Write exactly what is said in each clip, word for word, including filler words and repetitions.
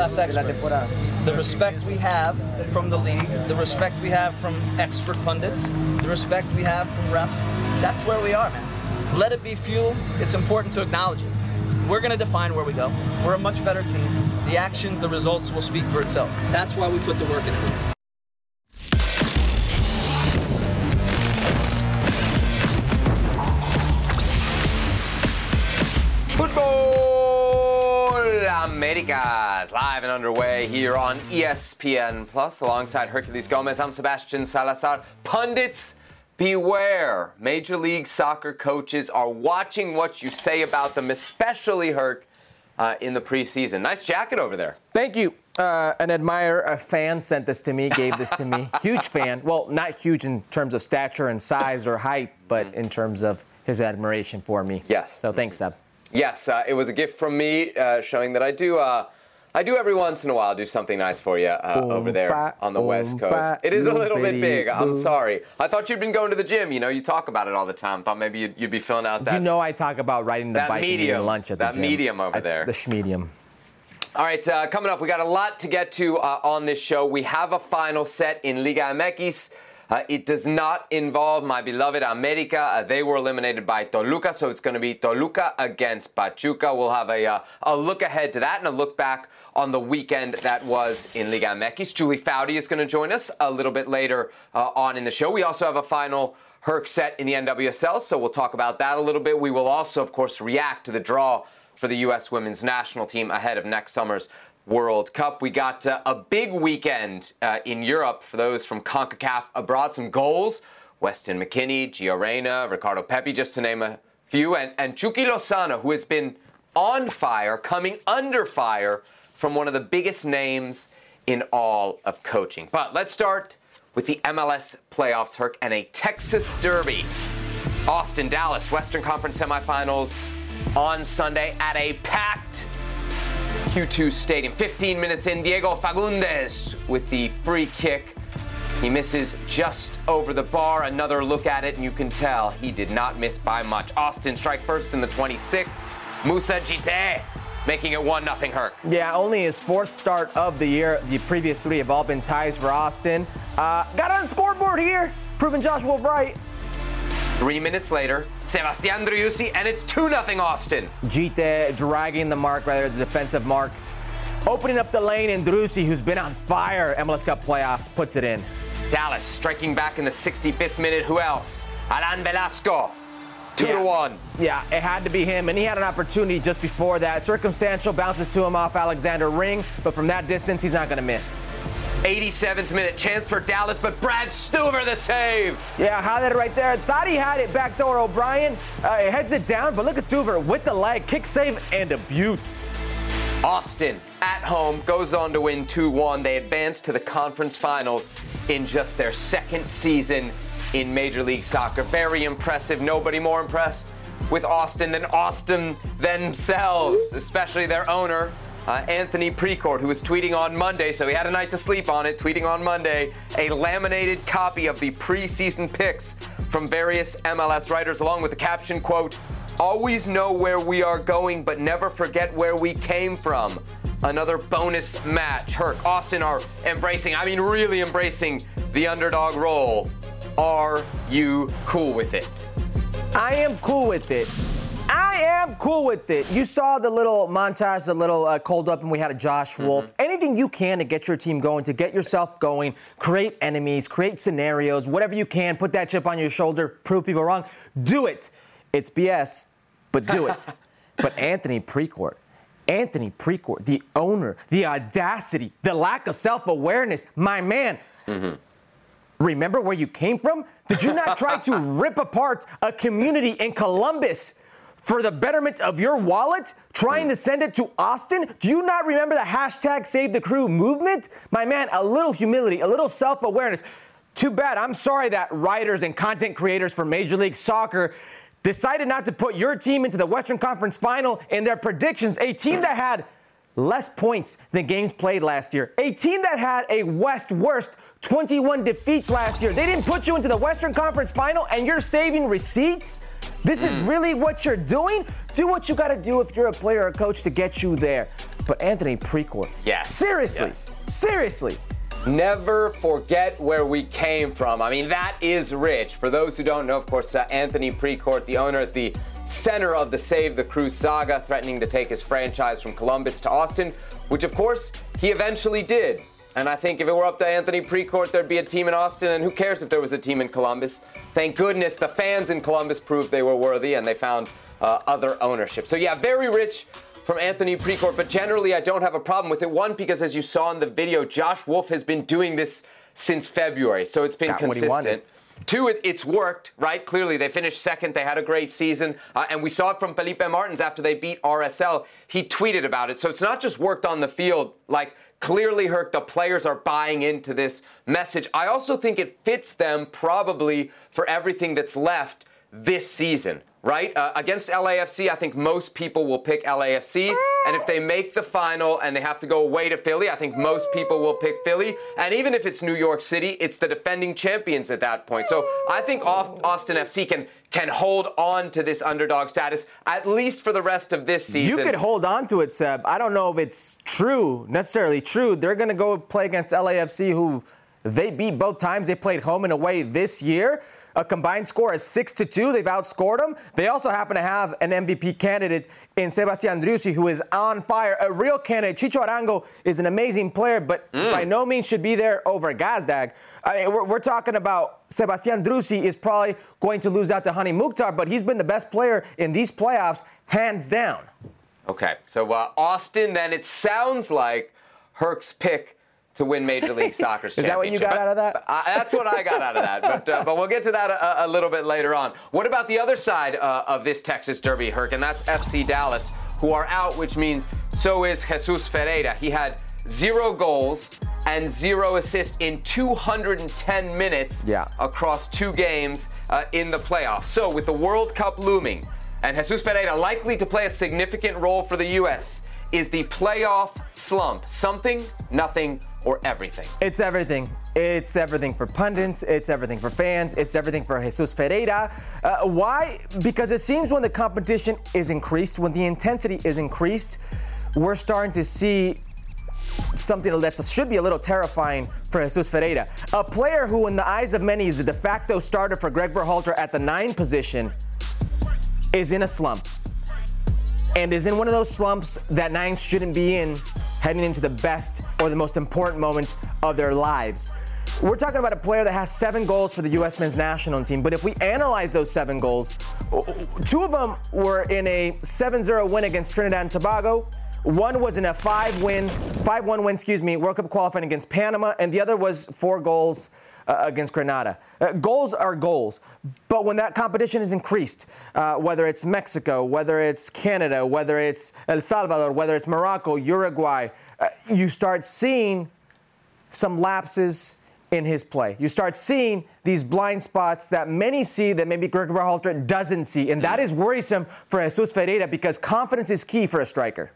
S experts. The respect we have from the league, the respect we have from expert pundits, the respect we have from refs, that's where we are, man. Let it be fuel. It's important to acknowledge it. We're going to define where we go. We're a much better team. The actions, the results will speak for itself. That's why we put the work into it. Football Americas live and underway here on E S P N Plus alongside Herculez Gomez. I'm Sebastian Salazar. Pundits, beware. Major League Soccer coaches are watching what you say about them, especially Herc, uh, in the preseason. Nice jacket over there. Thank you. Uh, an admirer, a fan sent this to me, gave this to me. Huge fan. Well, not huge in terms of stature and size or height, but in terms of his admiration for me. Yes. So thanks, Seb. Yes, uh, it was a gift from me, uh, showing that I do. Uh, I do every once in a while do something nice for you uh, over there on the West Coast. It is a little bit big. I'm sorry. I thought you'd been going to the gym. You know, you talk about it all the time. Thought maybe you'd, you'd be filling out that. You know, I talk about riding the that bike medium, and eating lunch at the that gym. That medium over That's there. The schmedium. All right, uh, coming up, we got a lot to get to uh, on this show. We have a final set in Liga M X. Uh, it does not involve my beloved America. Uh, they were eliminated by Toluca, so it's going to be Toluca against Pachuca. We'll have a, uh, a look ahead to that and a look back on the weekend that was in Liga M X. Julie Foudy is going to join us a little bit later uh, on in the show. We also have a final Herc set in the N W S L, so we'll talk about that a little bit. We will also, of course, react to the draw for the U S women's national team ahead of next summer's World Cup. We got uh, a big weekend uh, in Europe for those from CONCACAF abroad. Some goals. Weston McKennie, Gio Reyna, Ricardo Pepi, just to name a few. And, and Chucky Lozano, who has been on fire, coming under fire from one of the biggest names in all of coaching. But let's start with the M L S playoffs, Herc, and a Texas Derby. Austin, Dallas, Western Conference semifinals on Sunday at a packed Q two Stadium. fifteen minutes in, Diego Fagundes with the free kick. He misses just over the bar. Another look at it, and you can tell he did not miss by much. Austin strike first in the twenty-sixth. Musa Jite making it one nothing Herc. Yeah, only his fourth start of the year. The previous three have all been ties for Austin. Uh, got on the scoreboard here, proving Joshua right. Three minutes later, Sebastian Driussi, and it's two nothing Austin. Jite dragging the mark, rather the defensive mark. Opening up the lane, and Driussi, who's been on fire, M L S Cup playoffs, puts it in. Dallas striking back in the sixty-fifth minute. Who else? Alan Velasco. Two yeah. to one. Yeah, it had to be him, and he had an opportunity just before that. Circumstantial, bounces to him off Alexander Ring, but from that distance, he's not going to miss. eighty-seventh minute, chance for Dallas, but Brad Stuver the save. Yeah, highlighted right there. Thought he had it backdoor O'Brien. Uh, he heads it down, but look at Stuver with the leg, kick save, and a beaut. Austin at home goes on to win two one. They advance to the conference finals in just their second season in Major League Soccer. Very impressive. Nobody more impressed with Austin than Austin themselves, especially their owner, Uh, Anthony Precourt, who was tweeting on Monday, so he had a night to sleep on it, tweeting on Monday, a laminated copy of the preseason picks from various M L S writers, along with the caption, quote, "Always know where we are going, but never forget where we came from." Another bonus match. Herc, Austin are embracing, I mean really embracing the underdog role. Are you cool with it? I am cool with it. I am cool with it. You saw the little montage, the little uh, cold up, and we had a Josh Wolf. Mm-hmm. Anything you can to get your team going, to get yourself going, create enemies, create scenarios, whatever you can, put that chip on your shoulder, prove people wrong, do it. It's B S, but do it. But Anthony Precourt, Anthony Precourt, the owner, the audacity, the lack of self-awareness, my man. Mm-hmm. Remember where you came from? Did you not try to rip apart a community in Columbus for the betterment of your wallet, trying to send it to Austin? Do you not remember the hashtag Save the Crew movement? My man, a little humility, a little self-awareness. Too bad. I'm sorry that writers and content creators for Major League Soccer decided not to put your team into the Western Conference Final in their predictions, a team that had less points than games played last year, a team that had a West worst twenty-one defeats last year. They didn't put you into the Western Conference Final, and you're saving receipts? This is really what you're doing? Do what you got to do if you're a player or a coach to get you there. But Anthony Precourt, yes. seriously, yes. seriously. Never forget where we came from. I mean, that is rich. For those who don't know, of course, uh, Anthony Precourt, the owner at the center of the Save the Crew saga, threatening to take his franchise from Columbus to Austin, which, of course, he eventually did. And I think if it were up to Anthony Precourt, there'd be a team in Austin, and who cares if there was a team in Columbus? Thank goodness the fans in Columbus proved they were worthy, and they found uh, other ownership. So, yeah, very rich from Anthony Precourt, but generally I don't have a problem with it. One, because as you saw in the video, Josh Wolf has been doing this since February, so it's been Got consistent. Two, it, it's worked, right? Clearly, they finished second. They had a great season. Uh, and we saw it from Felipe Martins after they beat R S L. He tweeted about it. So it's not just worked on the field. Like, clearly, Herc, the players are buying into this message. I also think it fits them probably for everything that's left this season, right? Uh, against L A F C, I think most people will pick L A F C. And if they make the final and they have to go away to Philly, I think most people will pick Philly. And even if it's New York City, it's the defending champions at that point. So I think Austin F C can can hold on to this underdog status, at least for the rest of this season. You could hold on to it, Seb. I don't know if it's true, necessarily true. They're going to go play against L A F C, who they beat both times. They played home and away this year. A combined score is six to two. They've outscored them. They also happen to have an M V P candidate in Sebastian Driussi, who is on fire. A real candidate. Chicho Arango is an amazing player, but mm. by no means should be there over Gazdag. I mean, we're, we're talking about Sebastian Driussi is probably going to lose out to Hani Mukhtar, but he's been the best player in these playoffs, hands down. Okay, so uh, Austin, then it sounds like Herc's pick to win Major League Soccer's championship. Is that what you got but, out of that? Uh, that's what I got out of that. But uh, but we'll get to that a, a little bit later on. What about the other side uh, of this Texas Derby, Herc? And that's F C Dallas, who are out, which means so is Jesus Ferreira. He had zero goals and zero assists in two hundred ten minutes yeah. across two games uh, in the playoffs. So with the World Cup looming and Jesus Ferreira likely to play a significant role for the U S, is the playoff slump something, nothing, or everything? It's everything. It's everything for pundits. It's everything for fans. It's everything for Jesus Ferreira. Uh, why? Because it seems when the competition is increased, when the intensity is increased, we're starting to see something that should be a little terrifying for Jesus Ferreira. A player who, in the eyes of many, is the de facto starter for Greg Berhalter at the nine position, is in a slump. And is in one of those slumps that nines shouldn't be in heading into the best or the most important moment of their lives. We're talking about a player that has seven goals for the U S men's national team, but if we analyze those seven goals, two of them were in a seven zero win against Trinidad and Tobago. One was in a five win, five one win, excuse me, World Cup qualifying against Panama, and the other was four goals Uh, against Grenada. Uh, goals are goals, but when that competition is increased, uh, whether it's Mexico, whether it's Canada, whether it's El Salvador, whether it's Morocco, Uruguay, uh, you start seeing some lapses in his play. You start seeing these blind spots that many see that maybe Greg Berhalter doesn't see, and that is worrisome for Jesus Ferreira because confidence is key for a striker.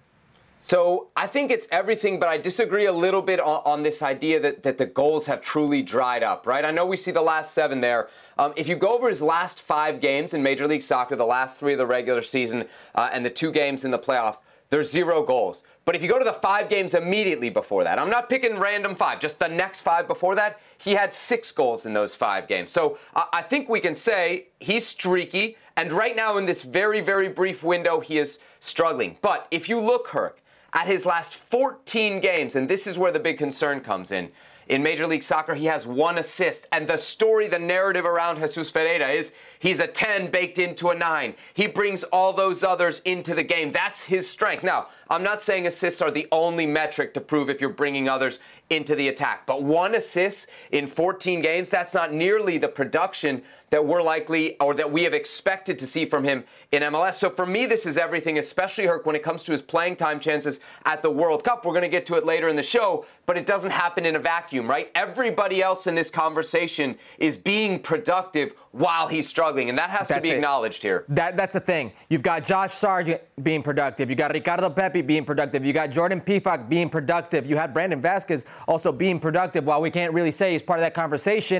So I think it's everything, but I disagree a little bit on, on this idea that, that the goals have truly dried up, right? I know we see the last seven there. Um, if you go over his last five games in Major League Soccer, the last three of the regular season uh, and the two games in the playoff, there's zero goals. But if you go to the five games immediately before that, I'm not picking random five, just the next five before that, he had six goals in those five games. So uh, I think we can say he's streaky, and right now in this very, very brief window, he is struggling. But if you look, Herc, at his last fourteen games, and this is where the big concern comes in, in Major League Soccer, he has one assist. And the story, the narrative around Jesus Ferreira is he's a ten baked into a nine. He brings all those others into the game. That's his strength. Now, I'm not saying assists are the only metric to prove if you're bringing others into the attack. But one assist in fourteen games, that's not nearly the production that we're likely or that we have expected to see from him in M L S. So for me, this is everything, especially, Herc, when it comes to his playing time chances at the World Cup. We're going to get to it later in the show, but it doesn't happen in a vacuum, right? Everybody else in this conversation is being productive while he's struggling, and that has that's to be it. acknowledged here. That, that's the thing. You've got Josh Sargent being productive. You got Ricardo Pepi being productive. You got Jordan Pifak being productive. You had Brandon Vasquez also being productive, while we can't really say he's part of that conversation.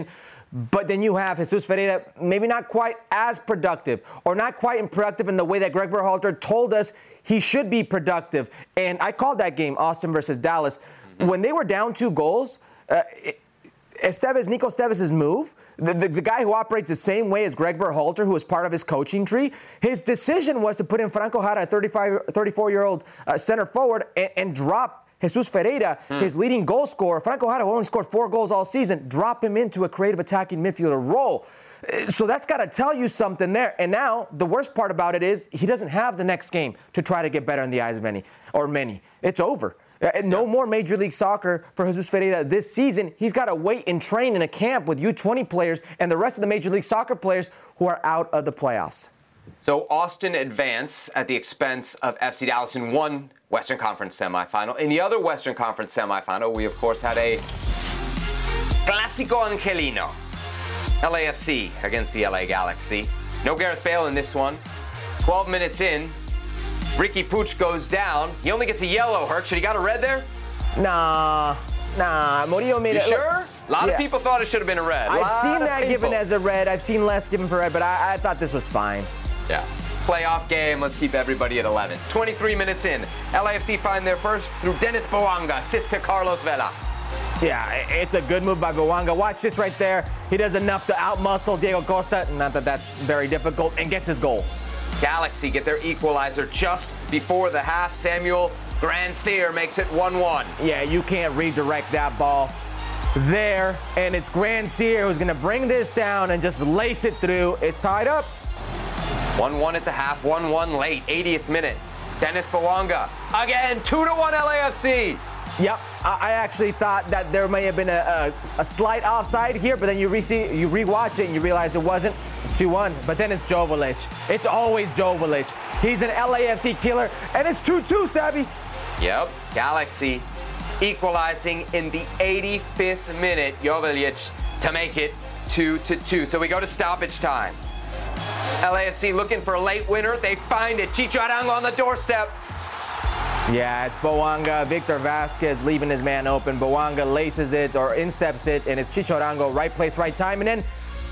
But then you have Jesus Ferreira, maybe not quite as productive or not quite productive in the way that Greg Berhalter told us he should be productive. And I called that game, Austin versus Dallas. Mm-hmm. When they were down two goals, uh, it, Esteves, Nico Esteves' move, the, the, the guy who operates the same way as Greg Berhalter, who was part of his coaching tree, his decision was to put in Franco Jara, a thirty-five, thirty-four-year-old uh, center forward, and, and drop Jesus Ferreira, hmm. his leading goal scorer. Franco Jara, who only scored four goals all season, drop him into a creative attacking midfielder role. So that's got to tell you something there. And now the worst part about it is he doesn't have the next game to try to get better in the eyes of any or many. It's over. No more Major League Soccer for Jesus Ferreira this season. He's got to wait and train in a camp with U twenty players and the rest of the Major League Soccer players who are out of the playoffs. So Austin advanced at the expense of F C Dallas in one Western Conference semifinal. In the other Western Conference semifinal, we of course had a Clásico Angelino. L A F C against the L A Galaxy. No Gareth Bale in this one. twelve minutes in, Ricky Puig goes down. He only gets a yellow, Herc. Should he got a red there? Nah, nah. Murillo made you it. Sure? A lot yeah. of people thought it should have been a red. I've seen that people. given as a red. I've seen less given for red, but I, I thought this was fine. Yes. Playoff game. Let's keep everybody at eleven. It's twenty-three minutes in. L A F C find their first through Dennis Bouanga. Assist to Carlos Vela. Yeah, it's a good move by Bouanga. Watch this right there. He does enough to outmuscle Diego Costa. Not that that's very difficult, and gets his goal. Galaxy get their equalizer just before the half. Samuel Grandsir makes it one one. Yeah, you can't redirect that ball there. And it's Grandsir who's going to bring this down and just lace it through. It's tied up. one one at the half, one one late, eightieth minute. Dennis Bouanga, again, two to one L A F C. Yep, I actually thought that there may have been a, a, a slight offside here, but then you re you rewatch it and you realize it wasn't. It's two one, but then it's Joveljic. It's always Joveljic. He's an L A F C killer, and it's two two, Savvy. Yep, Galaxy equalizing in the eighty-fifth minute. Joveljic to make it two to two. So we go to stoppage time. L A F C looking for a late winner. They find it. Chicho Arango on the doorstep. Yeah, it's Bouanga. Victor Vasquez leaving his man open. Bouanga laces it or insteps it, and it's Chicho Arango. Right place, right time. And then,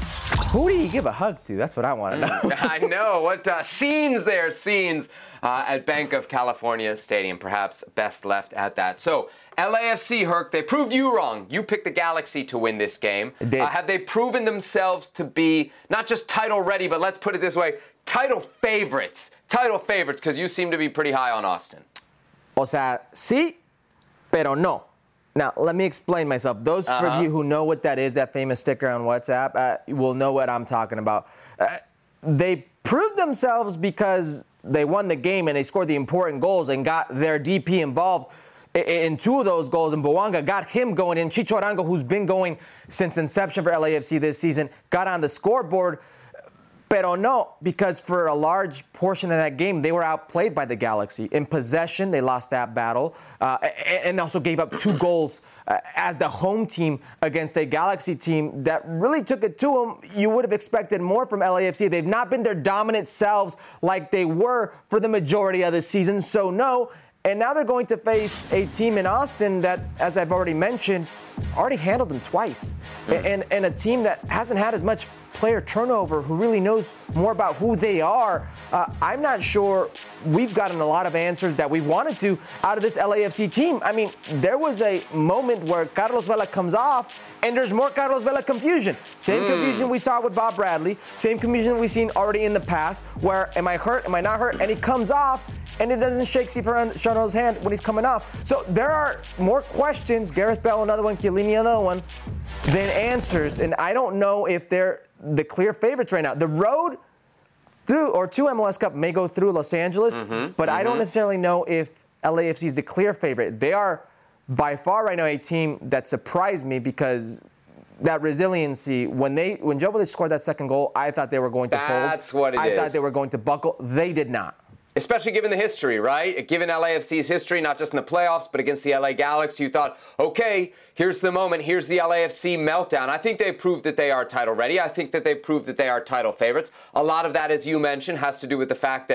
who do you give a hug to? That's what I want to know. I know. What uh, scenes there, scenes uh, at Bank of California Stadium. Perhaps best left at that. So, L A F C, Herc, they proved you wrong. You picked the Galaxy to win this game. Uh, have they proven themselves to be not just title ready, but let's put it this way, title favorites? Title favorites, because you seem to be pretty high on Austin. O sea, sí, pero no. Now, let me explain myself. Those uh-huh. of you who know what that is, that famous sticker on WhatsApp, uh, will know what I'm talking about. Uh, they proved themselves because they won the game and they scored the important goals and got their D P involved in, in two of those goals. And Bouanga got him going in. Chicho Arango, who's been going since inception for L A F C this season, got on the scoreboard. Pero no, because for a large portion of that game, they were outplayed by the Galaxy. In possession, they lost that battle, uh, and also gave up two goals uh, as the home team against a Galaxy team that really took it to them. You would have expected more from L A F C. They've not been their dominant selves like they were for the majority of the season, so no. And now they're going to face a team in Austin that, as I've already mentioned, already handled them twice. Mm. And, and a team that hasn't had as much player turnover, who really knows more about who they are. Uh, I'm not sure we've gotten a lot of answers that we've wanted to out of this L A F C team. I mean, there was a moment where Carlos Vela comes off, and there's more Carlos Vela confusion. Same mm. confusion we saw with Bob Bradley, same confusion we've seen already in the past, where am I hurt, am I not hurt, and he comes off, and it doesn't shake Cifaran's hand when he's coming off. So there are more questions, Gareth Bale another one, Chiellini another one, than answers, and I don't know if they're the clear favorites right now. The road through or to M L S Cup may go through Los Angeles, mm-hmm, but mm-hmm. I don't necessarily know if L A F C is the clear favorite. They are by far right now a team that surprised me because that resiliency, when they when Joveljic scored that second goal, I thought they were going to That's fold. That's what it I is. I thought they were going to buckle. They did not. Especially given the history, right? Given L A F C's history, not just in the playoffs, but against the L A Galaxy, you thought, okay, here's the moment. Here's the L A F C meltdown. I think they proved that they are title ready. I think that they proved that they are title favorites. A lot of that, as you mentioned, has to do with the fact that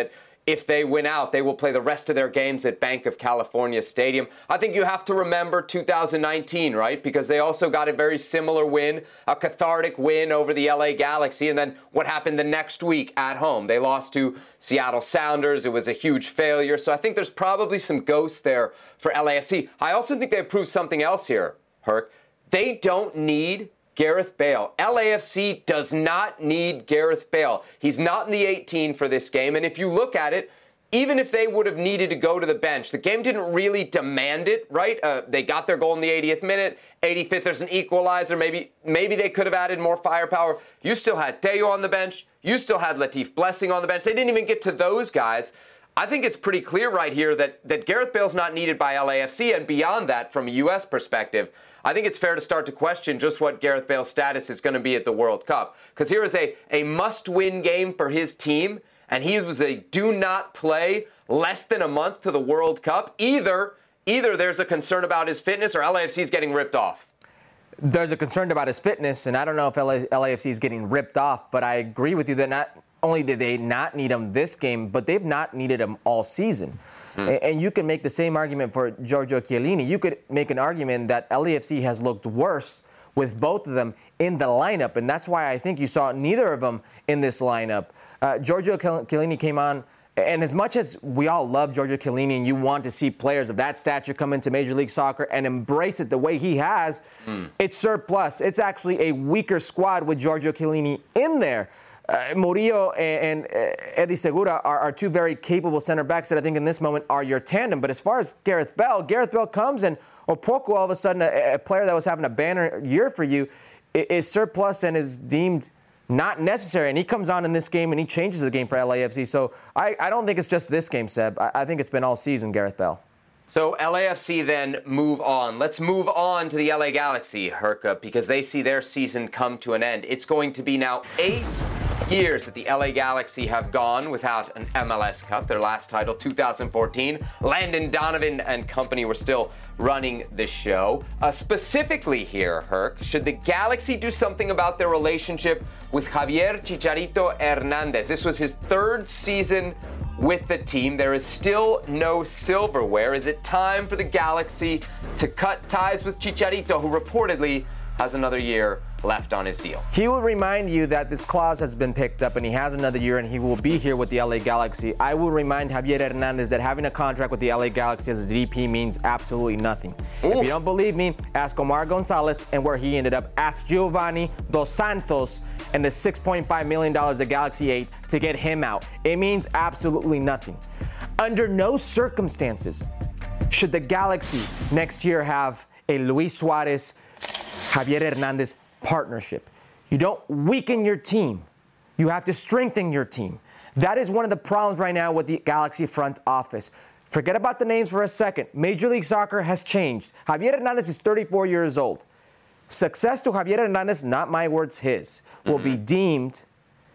if they win out, they will play the rest of their games at Bank of California Stadium. I think you have to remember two thousand nineteen, right? Because they also got a very similar win, a cathartic win over the L A Galaxy. And then what happened the next week at home? They lost to Seattle Sounders. It was a huge failure. So I think there's probably some ghosts there for L A F C. I also think they proved something else here, Herc. They don't need Gareth Bale. L A F C does not need Gareth Bale. He's not in the eighteen for this game. And if you look at it, even if they would have needed to go to the bench, the game didn't really demand it, right? Uh, they got their goal in the eightieth minute. eighty-fifth, there's an equalizer. Maybe maybe they could have added more firepower. You still had Theo on the bench. You still had Latif Blessing on the bench. They didn't even get to those guys. I think it's pretty clear right here that, that Gareth Bale's not needed by L A F C. And beyond that, from a U S perspective, I think it's fair to start to question just what Gareth Bale's status is going to be at the World Cup. Because here is a, a must-win game for his team, and he was a do-not-play less than a month to the World Cup. Either, either there's a concern about his fitness or L A F C is getting ripped off. There's a concern about his fitness, and I don't know if L A F C is getting ripped off, but I agree with you that not only did they not need him this game, but they've not needed him all season. Mm. And you can make the same argument for Giorgio Chiellini. You could make an argument that L A F C has looked worse with both of them in the lineup, and that's why I think you saw neither of them in this lineup. Uh, Giorgio Chiellini came on, and as much as we all love Giorgio Chiellini and you want to see players of that stature come into Major League Soccer and embrace it the way he has, mm. it's surplus. It's actually a weaker squad with Giorgio Chiellini in there. Uh, Murillo and, and uh, Eddie Segura are, are two very capable center backs that I think in this moment are your tandem. But as far as Gareth Bale, Gareth Bale comes and Opoku, all of a sudden, a, a player that was having a banner year for you, is, is surplus and is deemed not necessary. And he comes on in this game and he changes the game for L A F C. So I, I don't think it's just this game, Seb. I, I think it's been all season, Gareth Bale. So L A F C then move on. Let's move on to the L A Galaxy, Herca, because they see their season come to an end. It's going to be now eight years that the L A Galaxy have gone without an M L S Cup. Their last title, two thousand fourteen. Landon Donovan and company were still running the show. Uh, specifically here, Herc, should the Galaxy do something about their relationship with Javier Chicharito Hernandez? This was his third season with the team. There is still no silverware. Is it time for the Galaxy to cut ties with Chicharito, who reportedly has another year left on his deal? He will remind you that this clause has been picked up and he has another year and he will be here with the L A Galaxy. I will remind Javier Hernandez that having a contract with the L A Galaxy as a D P means absolutely nothing. Oof. If you don't believe me, ask Omar Gonzalez and where he ended up. Ask Giovanni Dos Santos and the six point five million dollars the Galaxy ate to get him out. It means absolutely nothing. Under no circumstances should the Galaxy next year have a Luis Suarez, Javier Hernandez partnership. You don't weaken your team. You have to strengthen your team. That is one of the problems right now with the Galaxy front office. Forget about the names for a second. Major League Soccer has changed. Javier Hernandez is thirty-four years old. Success to Javier Hernandez, not my words, his, will mm-hmm. be deemed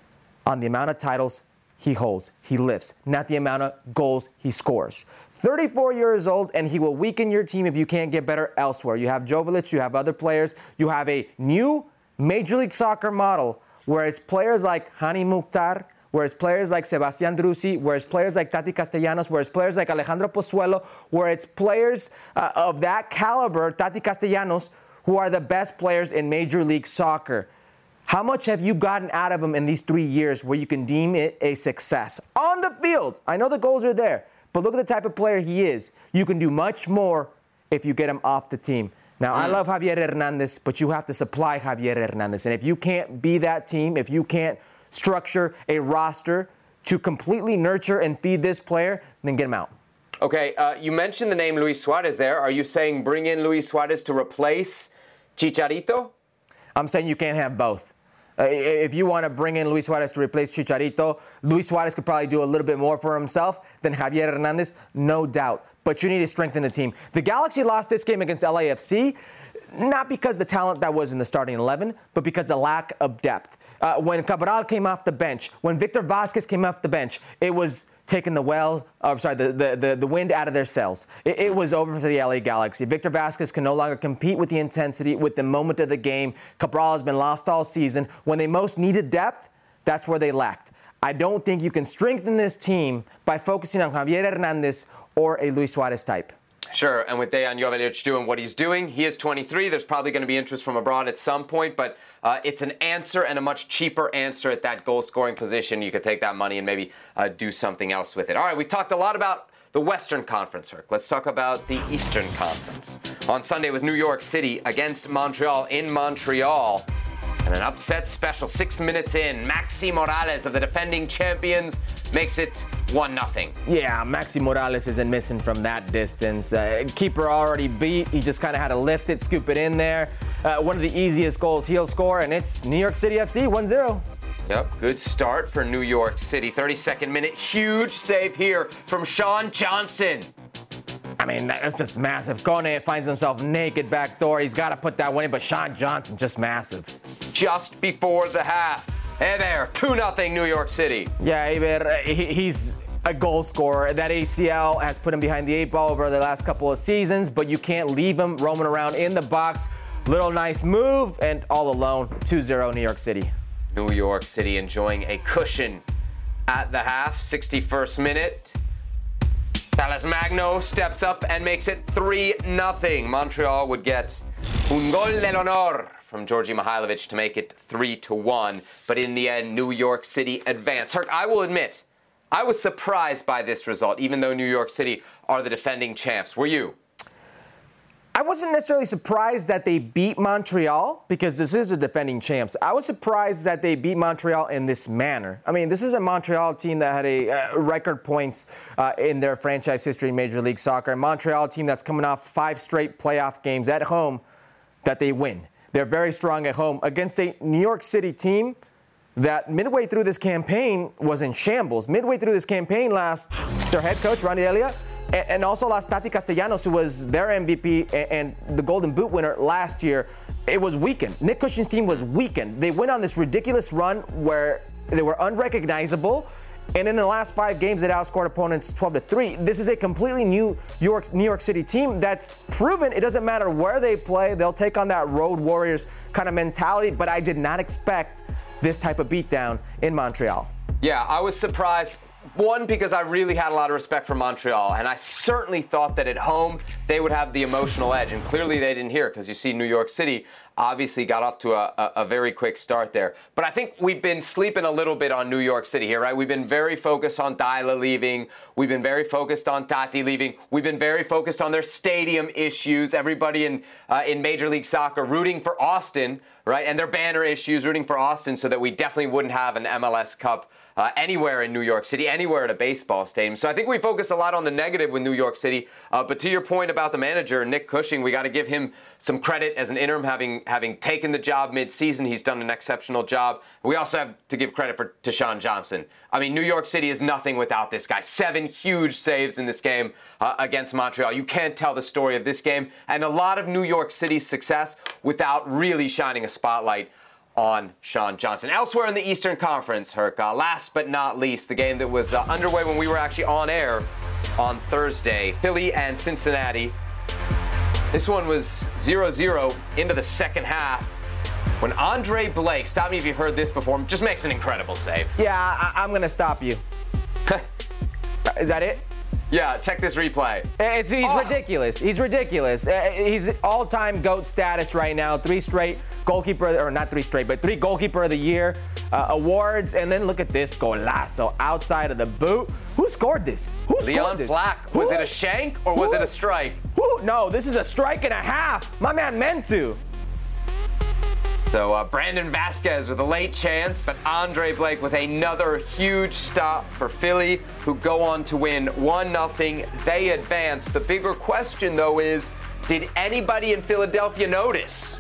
on the amount of titles he holds, he lifts, not the amount of goals he scores. thirty-four years old, and he will weaken your team if you can't get better elsewhere. You have Jovic, you have other players. You have a new Major League Soccer model where it's players like Hani Mukhtar, where it's players like Sebastian Drusi, where it's players like Tati Castellanos, where it's players like Alejandro Pozuelo, where it's players uh, of that caliber, Tati Castellanos, who are the best players in Major League Soccer. How much have you gotten out of him in these three years where you can deem it a success? On the field, I know the goals are there, but look at the type of player he is. You can do much more if you get him off the team. Now, mm. I love Javier Hernandez, but you have to supply Javier Hernandez. And if you can't be that team, if you can't structure a roster to completely nurture and feed this player, then get him out. Okay, uh, you mentioned the name Luis Suarez there. Are you saying bring in Luis Suarez to replace Chicharito? I'm saying you can't have both. Uh, if you want to bring in Luis Suarez to replace Chicharito, Luis Suarez could probably do a little bit more for himself than Javier Hernandez, no doubt. But you need to strengthen the team. The Galaxy lost this game against L A F C, not because the talent that was in the starting eleven, but because the lack of depth. Uh, when Cabral came off the bench, when Victor Vasquez came off the bench, it was taking the well, or sorry, the, the, the, the wind out of their sails. It, it was over for the L A Galaxy. Victor Vasquez can no longer compete with the intensity, with the moment of the game. Cabral has been lost all season. When they most needed depth, that's where they lacked. I don't think you can strengthen this team by focusing on Javier Hernandez or a Luis Suarez type. Sure, and with Dejan Jovanic doing what he's doing, he is twenty-three. There's probably going to be interest from abroad at some point, but uh, it's an answer and a much cheaper answer at that goal-scoring position. You could take that money and maybe uh, do something else with it. All right, we've talked a lot about the Western Conference, Herc. Let's talk about the Eastern Conference. On Sunday was New York City against Montreal in Montreal. And an upset special six minutes in. Maxi Morales of the defending champions makes it one nothing. Yeah, Maxi Morales isn't missing from that distance. Uh, keeper already beat. He just kind of had to lift it, scoop it in there. Uh, one of the easiest goals he'll score, and it's New York City F C one zero. Yep, good start for New York City. thirty-second minute, huge save here from Sean Johnson. I mean, that's just massive. Kone finds himself naked back door. He's got to put that one in, but Sean Johnson, just massive. Just before the half. Hey there, two nothing New York City. Yeah, Iber, he, he's a goal scorer. That A C L has put him behind the eight ball over the last couple of seasons, but you can't leave him roaming around in the box. Little nice move, and all alone, two zero New York City. New York City enjoying a cushion at the half, sixty-first minute. Dallas Magno steps up and makes it three nothing. Montreal would get un gol del honor from Georgi Mihailovic to make it three to one. But in the end, New York City advanced. Herc, I will admit, I was surprised by this result, even though New York City are the defending champs. Were you? I wasn't necessarily surprised that they beat Montreal because this is the defending champs. I was surprised that they beat Montreal in this manner. I mean, this is a Montreal team that had a uh, record points uh, in their franchise history in Major League Soccer. A Montreal team that's coming off five straight playoff games at home that they win. They're very strong at home against a New York City team that midway through this campaign was in shambles. Midway through this campaign last, their head coach, Ronny Delia, and also lost Tati Castellanos, who was their M V P and the Golden Boot winner last year. It was weakened. Nick Cushing's team was weakened. They went on this ridiculous run where they were unrecognizable, and in the last five games, they outscored opponents twelve to three. This is a completely new York, New York City team that's proven it doesn't matter where they play, they'll take on that Road Warriors kind of mentality, but I did not expect this type of beatdown in Montreal. Yeah, I was surprised. One, because I really had a lot of respect for Montreal, and I certainly thought that at home they would have the emotional edge, and clearly they didn't here because you see New York City obviously got off to a, a, a very quick start there. But I think we've been sleeping a little bit on New York City here, right? We've been very focused on Dyla leaving. We've been very focused on Tati leaving. We've been very focused on their stadium issues. Everybody in uh, in Major League Soccer rooting for Austin, right? And their banner issues, rooting for Austin so that we definitely wouldn't have an M L S Cup Uh, anywhere in New York City, anywhere at a baseball stadium. So I think we focus a lot on the negative with New York City. Uh, but to your point about the manager, Nick Cushing, we got to give him some credit as an interim, having having taken the job mid-season. He's done an exceptional job. We also have to give credit for to Sean Johnson. I mean, New York City is nothing without this guy. Seven huge saves in this game uh, against Montreal. You can't tell the story of this game. And a lot of New York City's success without really shining a spotlight on Sean Johnson. Elsewhere in the Eastern Conference, Herc, uh, last but not least, the game that was uh, underway when we were actually on air on Thursday, Philly and Cincinnati. This one was zero zero into the second half when Andre Blake, stop me if you've heard this before, just makes an incredible save. Yeah, I- I'm going to stop you. Is that it? Yeah, check this replay. It's, he's Oh. ridiculous. He's ridiculous. Uh, he's all-time GOAT status right now. Three straight goalkeeper, or not three straight, but three goalkeeper of the year uh, awards. And then look at this golazo outside of the boot. Who scored this? Who scored Leon this? Flack. Was Who? it a shank or was Who? it a strike? Who? No, this is a strike and a half. My man meant to. So uh, Brandon Vasquez with a late chance, but Andre Blake with another huge stop for Philly, who go on to win one nothing. They advance. The bigger question, though, is did anybody in Philadelphia notice?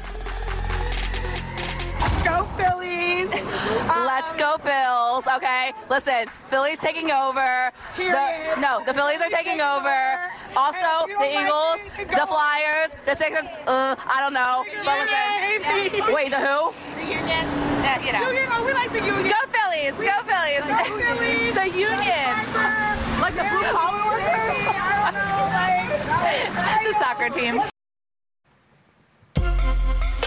Go Phillies! Let's go Phils, okay? Listen, Philly's taking over. The, no, the Phillies are taking over. Also, the Eagles, the Flyers, the Sixers, uh, I don't know. But listen, wait, the who? The Union. Uh, you know. Union, oh, we like the Union. Go Phillies, go Phillies. Go Phillies. The Union. Like the blue collar workers. I don't know, like, The soccer team. Perks.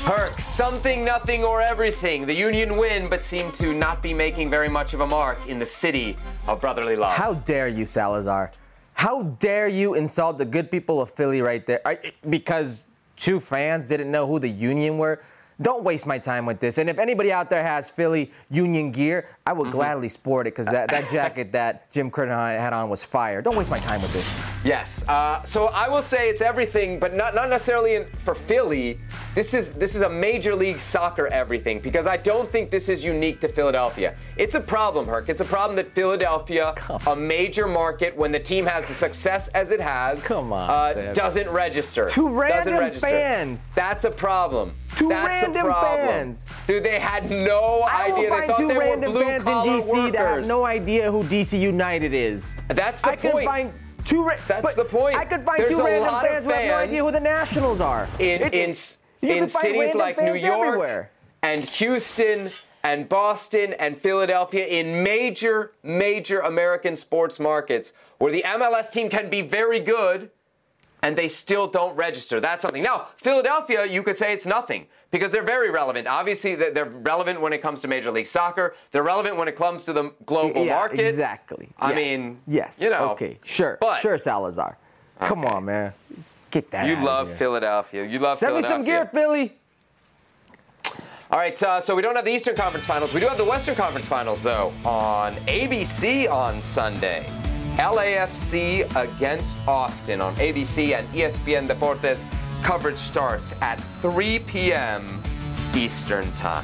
something, nothing, or everything. The Union win, but seem to not be making very much of a mark in the city of brotherly love. How dare you, Salazar? How dare you insult the good people of Philly right there? I, because two fans didn't know who the Union were? Don't waste my time with this. And if anybody out there has Philly Union gear, I would mm-hmm. gladly sport it because that, that jacket that Jim Curtin had on was fire. Don't waste my time with this. Yes. Uh, so I will say it's everything, but not not necessarily in, for Philly. This is this is a Major League Soccer everything because I don't think this is unique to Philadelphia. It's a problem, Herc. It's a problem that Philadelphia, a major market, when the team has the success as it has, Come on, uh, doesn't register. Two random doesn't register. fans. That's a problem. Two That's random a problem. fans. Dude, they had no I idea. will They find thought two they were random blue fans in collar D C workers. that have no idea who D C United is. That's the I point. Could find two. Ra- That's the point. I could find There's two a random lot of fans who have no fans idea who the Nationals are. In in, you in can find cities random like New fans York everywhere. and Houston and Boston and Philadelphia, in major major American sports markets where the M L S team can be very good and they still don't register. That's something. Now, Philadelphia, you could say it's nothing because they're very relevant. Obviously, they're relevant when it comes to Major League Soccer. They're relevant when it comes to the global yeah, market. Exactly. I yes. mean, yes. you know. Okay, sure. But, sure, Salazar. Come okay. on, man. Get that You out love of here. Philadelphia. You love Send Philadelphia. me some gear, Philly. All right, uh, so we don't have the Eastern Conference Finals. We do have the Western Conference Finals, though, on A B C on Sunday. L A F C against Austin on A B C and E S P N Deportes. Coverage starts at three p.m. Eastern Time.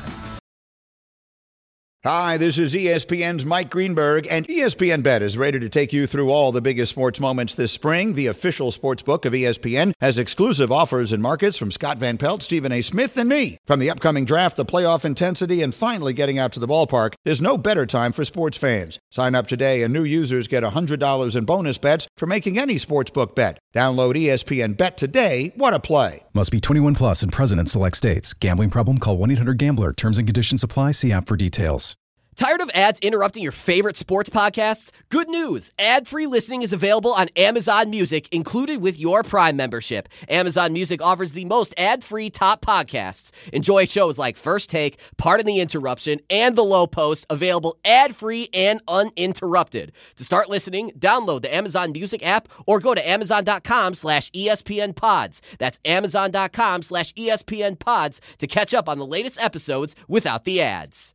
Hi, this is E S P N's Mike Greenberg, and E S P N Bet is ready to take you through all the biggest sports moments this spring. The official sports book of E S P N has exclusive offers and markets from Scott Van Pelt, Stephen A. Smith, and me. From the upcoming draft, the playoff intensity, and finally getting out to the ballpark, there's no better time for sports fans. Sign up today, and new users get one hundred dollars in bonus bets for making any sportsbook bet. Download E S P N Bet today. What a play. Must be twenty-one plus and present in select states. Gambling problem? Call one eight hundred gambler. Terms and conditions apply. See app for details. Tired of ads interrupting your favorite sports podcasts? Good news! Ad-free listening is available on Amazon Music, included with your Prime membership. Amazon Music offers the most ad-free top podcasts. Enjoy shows like First Take, Pardon the Interruption, and The Low Post, available ad-free and uninterrupted. To start listening, download the Amazon Music app or go to amazon.com slash ESPN pods. That's amazon.com slash ESPN pods to catch up on the latest episodes without the ads.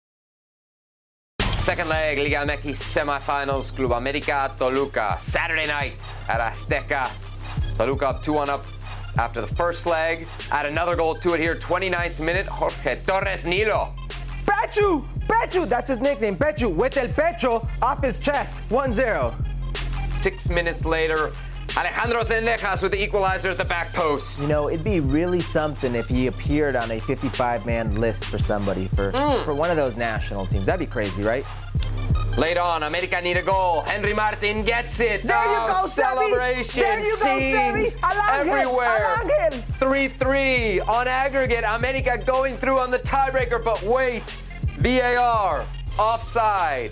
Second leg, Liga M X semifinals, Club America, Toluca. Saturday night at Azteca. Toluca up two one up after the first leg. Add another goal to it here, twenty-ninth minute, Jorge Torres Nilo. Pechu! Pechu! That's his nickname. Pechu with el pecho off his chest. one zero. Six minutes later, Alejandro Zendejas with the equalizer at the back post. You know, it'd be really something if he appeared on a fifty-five man list for somebody, for, mm. for one of those national teams. That'd be crazy, right? Late on, America need a goal. Henry Martin gets it. There you oh, go, celebration There you go, scenes everywhere. three three on aggregate. America going through on the tiebreaker, but wait. V A R, offside.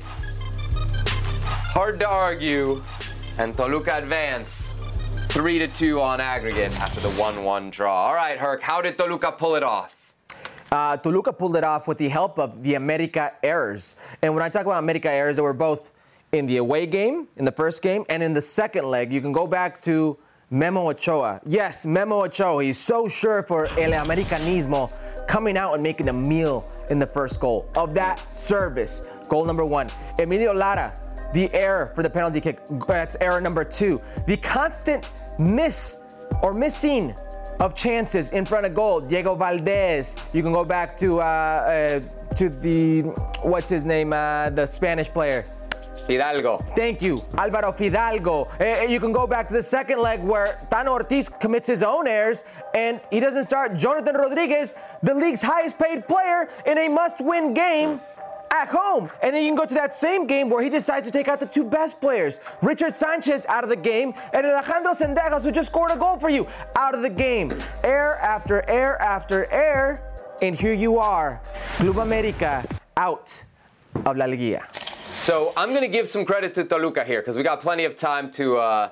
Hard to argue. And Toluca advance three to two on aggregate after the one one draw. All right, Herc, how did Toluca pull it off? Uh, Toluca pulled it off with the help of the America errors. And when I talk about America errors, they were both in the away game, in the first game, and in the second leg. You can go back to Memo Ochoa. Yes, Memo Ochoa. He's so sure for El Americanismo, coming out and making a meal in the first goal of that service. Goal number one. Emilio Lara. The error for the penalty kick, that's error number two. The constant miss or missing of chances in front of goal. Diego Valdez. You can go back to uh, uh, to the, what's his name, uh, the Spanish player. Fidalgo. Thank you, Alvaro Fidalgo. Uh, you can go back to the second leg where Tano Ortiz commits his own errors and he doesn't start Jonathan Rodriguez, the league's highest paid player, in a must-win game at home. And then you can go to that same game where he decides to take out the two best players. Richard Sanchez out of the game, and Alejandro Zendejas, who just scored a goal for you, out of the game. Air after air after air, and here you are, Club America out of La Liguilla. So I'm going to give some credit to Toluca here because we got plenty of time to uh,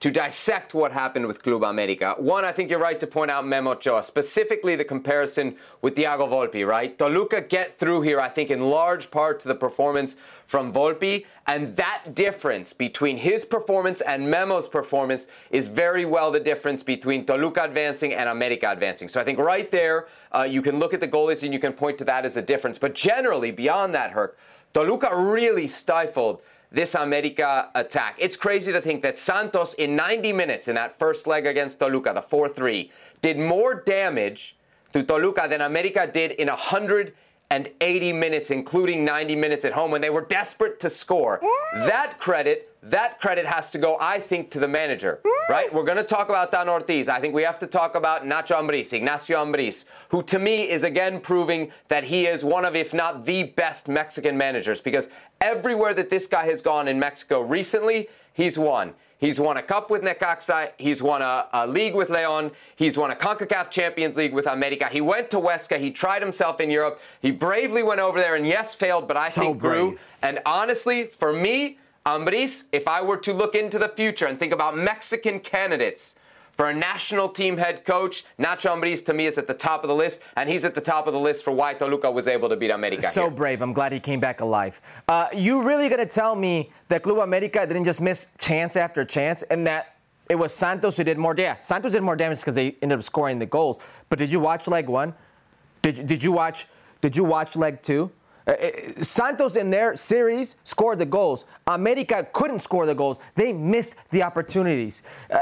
to dissect what happened with Club America. One, I think you're right to point out Memo Ochoa, specifically the comparison with Thiago Volpi, right? Toluca get through here, I think, in large part to the performance from Volpi, and that difference between his performance and Memo's performance is very well the difference between Toluca advancing and America advancing. So I think right there, uh, you can look at the goalies and you can point to that as a difference. But generally, beyond that, Herc, Toluca really stifled this America attack. It's crazy to think that Santos, in ninety minutes in that first leg against Toluca, the four three, did more damage to Toluca than America did in one hundred eighty minutes, including ninety minutes at home when they were desperate to score. That credit, that credit has to go, I think, to the manager, right? We're going to talk about Tano Ortiz. I think we have to talk about Nacho Ambriz, Ignacio Ambriz, who to me is again proving that he is one of, if not the best Mexican managers, because everywhere that this guy has gone in Mexico recently, he's won. He's won a cup with Necaxa. He's won a, a league with León. He's won a CONCACAF Champions League with America. He went to Huesca. He tried himself in Europe. He bravely went over there and, yes, failed, but I So think grew. brave. And honestly, for me, Ambriz, if I were to look into the future and think about Mexican candidates for a national team head coach, Nacho Ambriz to me is at the top of the list, and he's at the top of the list for why Toluca was able to beat America So here. brave. I'm glad he came back alive. Uh, you really going to tell me that Club America didn't just miss chance after chance and that it was Santos who did more? Yeah, Santos did more damage because they ended up scoring the goals. But did you watch leg one? Did you, did you watch? Did you watch leg two? Uh, Santos in their series scored the goals. America couldn't score the goals. They missed the opportunities. Uh,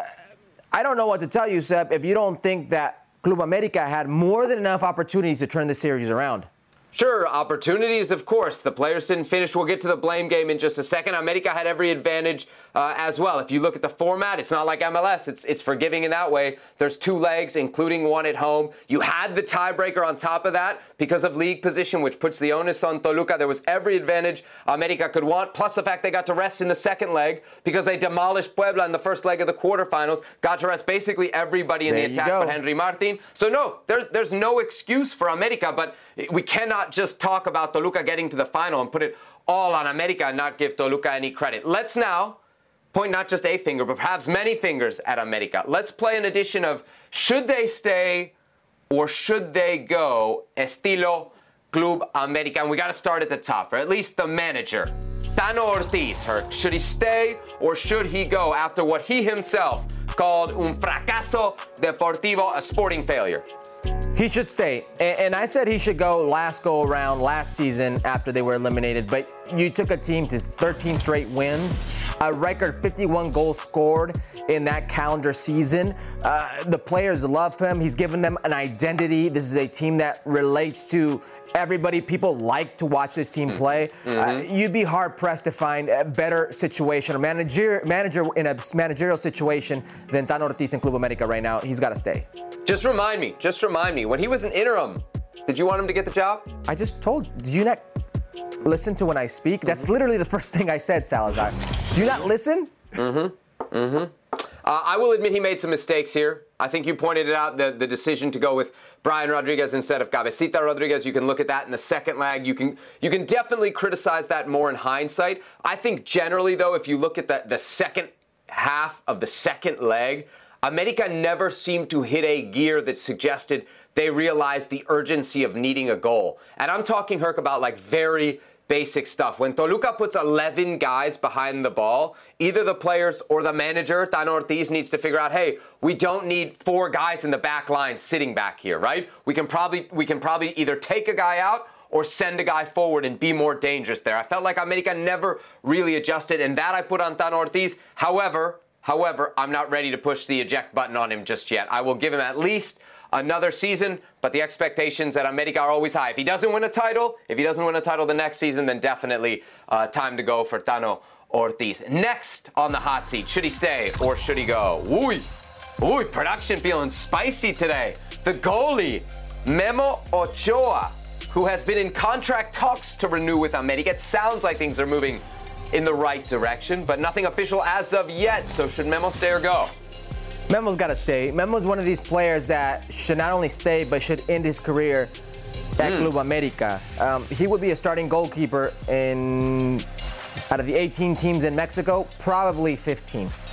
I don't know what to tell you, Seb, if you don't think that Club America had more than enough opportunities to turn the series around. Sure, opportunities, of course. The players didn't finish. We'll get to the blame game in just a second. America had every advantage uh, as well. If you look at the format, it's not like M L S. It's it's forgiving in that way. There's two legs, including one at home. You had the tiebreaker on top of that because of league position, which puts the onus on Toluca. There was every advantage America could want, plus the fact they got to rest in the second leg because they demolished Puebla in the first leg of the quarterfinals, got to rest basically everybody in There the you attack go. but Henry Martin. So no, there's, there's no excuse for America, but we cannot just talk about Toluca getting to the final and put it all on America and not give Toluca any credit. Let's now point not just a finger, but perhaps many fingers at America. Let's play an edition of should they stay or should they go estilo Club America. And we got to start at the top, or at least the manager, Tano Ortiz. Herc. Should he stay or should he go after what he himself called un fracaso deportivo, a sporting failure? He should stay. And, and I said he should go last go around last season after they were eliminated. But you took a team to thirteen straight wins, a record fifty-one goals scored in that calendar season. Uh, the players love him. He's given them an identity. This is a team that relates to everybody. People like to watch this team play. Mm-hmm. Uh, you'd be hard pressed to find a better situation or manager manager in a managerial situation than Tano Ortiz in Club America right now. He's got to stay. Just remind me, just remind me, when he was an interim, did you want him to get the job? I just told you. Did you not listen to when I speak? That's literally the first thing I said, Salazar. Do you not listen? Mm-hmm. Mm-hmm. Uh, I will admit he made some mistakes here. I think you pointed it out, the, the decision to go with Brian Rodriguez instead of Cabecita Rodriguez. You can look at that in the second leg. You can you can definitely criticize that more in hindsight. I think generally, though, if you look at the, the second half of the second leg, America never seemed to hit a gear that suggested they realized the urgency of needing a goal. And I'm talking, Herc, about like very basic stuff. When Toluca puts eleven guys behind the ball, either the players or the manager, Tano Ortiz, needs to figure out, hey, we don't need four guys in the back line sitting back here, right? We can probably we can probably either take a guy out or send a guy forward and be more dangerous there. I felt like America never really adjusted, and that I put on Tano Ortiz. However, However, I'm not ready to push the eject button on him just yet. I will give him at least another season, but the expectations at America are always high. If he doesn't win a title, if he doesn't win a title the next season, then definitely uh, time to go for Tano Ortiz. Next on the hot seat, should he stay or should he go? Ooh, ooh, production feeling spicy today. The goalie, Memo Ochoa, who has been in contract talks to renew with America. It sounds like things are moving in the right direction, but nothing official as of yet. So should Memo stay or go? Memo's got to stay. Memo's one of these players that should not only stay, but should end his career at mm. Club America. Um, he would be a starting goalkeeper in, out of the eighteen teams in Mexico, probably fifteen.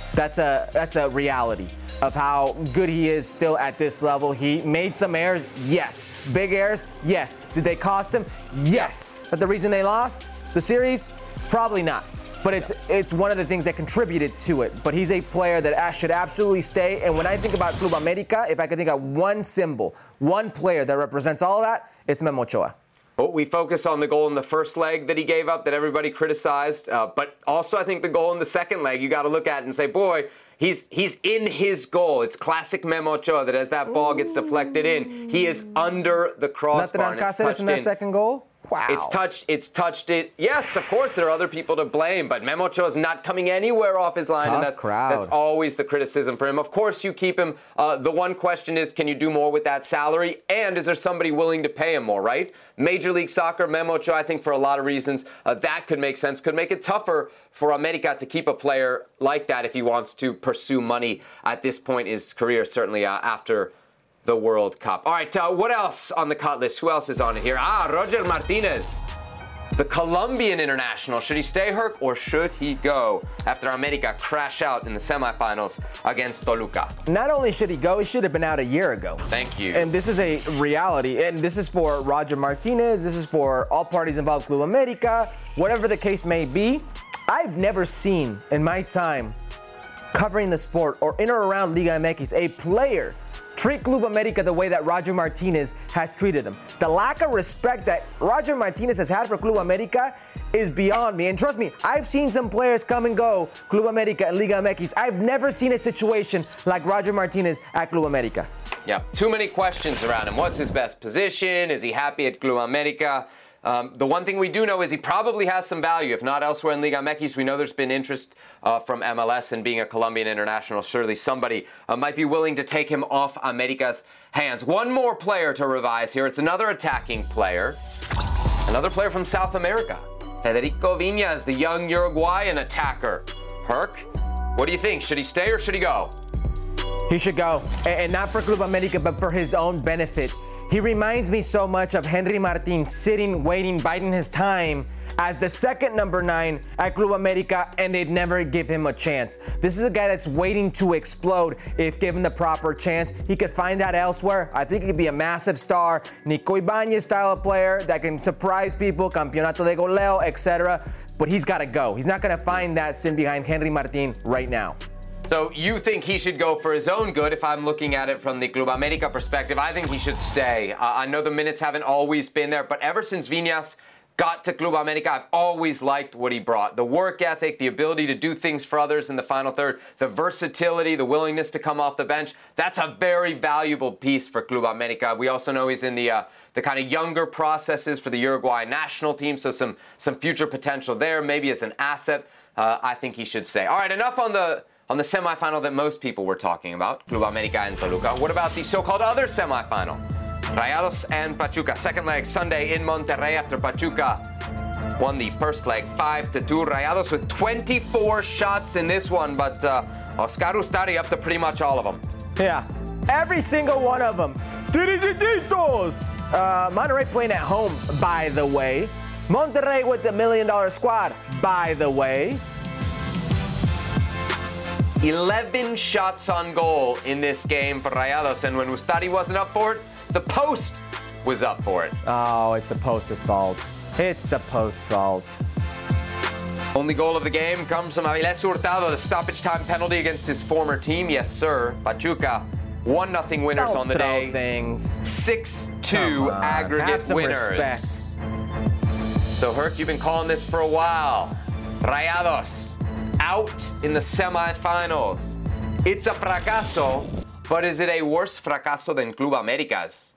That's a that's a reality of how good he is still at this level. He made some errors, yes. Big errors, yes. Did they cost him? Yes. But the reason they lost the series? Probably not. But it's it's one of the things that contributed to it. But he's a player that should absolutely stay. And when I think about Club America, if I could think of one symbol, one player that represents all of that, it's Memo Ochoa. Well, we focus on the goal in the first leg that he gave up that everybody criticized. Uh, but also I think the goal in the second leg, you got to look at it and say, boy, he's he's in his goal. It's classic Memo Ochoa that as that ball gets deflected in, he is under the crossbar. Nothing on Cáceres in that second goal? Wow. It's touched It's touched it. Yes, of course, there are other people to blame, but Memo Ochoa is not coming anywhere off his line, Tough and that's crowd. that's always the criticism for him. Of course, you keep him. Uh, the one question is, can you do more with that salary, and is there somebody willing to pay him more, right? Major League Soccer, Memo Ochoa, I think for a lot of reasons, uh, that could make sense, could make it tougher for America to keep a player like that if he wants to pursue money at this point in his career, certainly uh, after the World Cup. All right, uh, what else on the cut list? Who else is on it here? Ah, Roger Martinez, the Colombian international. Should he stay, Herc, or should he go after America crash out in the semifinals against Toluca? Not only should he go, he should have been out a year ago. Thank you. And this is a reality. And this is for Roger Martinez. This is for all parties involved, Club America, whatever the case may be. I've never seen in my time covering the sport or in or around Liga M X a player treat Club America the way that Roger Martinez has treated them. The lack of respect that Roger Martinez has had for Club America is beyond me. And trust me, I've seen some players come and go, Club America and Liga M X. I've never seen a situation like Roger Martinez at Club America. Yeah, too many questions around him. What's his best position? Is he happy at Club America? Um, the one thing we do know is he probably has some value, if not elsewhere in Liga M X. We know there's been interest uh, from M L S in being a Colombian international. Surely somebody uh, might be willing to take him off America's hands. One more player to revise here. It's another attacking player. Another player from South America. Federico Viñas, the young Uruguayan attacker. Herc, what do you think? Should he stay or should he go? He should go. And not for Club America, but for his own benefit. He reminds me so much of Henry Martin sitting, waiting, biding his time as the second number nine at Club America, and they'd never give him a chance. This is a guy that's waiting to explode if given the proper chance. He could find that elsewhere. I think he could be a massive star, Nico Ibanez style of player that can surprise people, Campeonato de Goleo, et cetera. But he's got to go. He's not going to find that sin behind Henry Martin right now. So you think he should go for his own good? If I'm looking at it from the Club America perspective, I think he should stay. Uh, I know the minutes haven't always been there, but ever since Viñas got to Club America, I've always liked what he brought. The work ethic, the ability to do things for others in the final third, the versatility, the willingness to come off the bench. That's a very valuable piece for Club America. We also know he's in the uh, the kind of younger processes for the Uruguay national team, so some, some future potential there, maybe as an asset. Uh, I think he should stay. All right, enough on the... On the semifinal that most people were talking about, Club America and Toluca. What about the so-called other semifinal? Rayados and Pachuca. Second leg Sunday in Monterrey after Pachuca won the first leg five to two. Rayados with twenty-four shots in this one, but uh, Oscar Ustari up to pretty much all of them. Yeah, every single one of them. Dirigiditos! Uh, Monterrey playing at home, by the way. Monterrey with the million dollar squad, by the way. eleven shots on goal in this game for Rayados, and when Ustari wasn't up for it, the post was up for it. Oh, it's the post's fault. It's the post's fault. Only goal of the game comes from Avilés Hurtado, the stoppage time penalty against his former team. Yes, sir. Pachuca, one nothing winners Don't on the throw day. things. six two aggregate Have some winners. respect. So, Herc, you've been calling this for a while. Rayados out in the semifinals. It's a fracaso, but is it a worse fracaso than Club America's?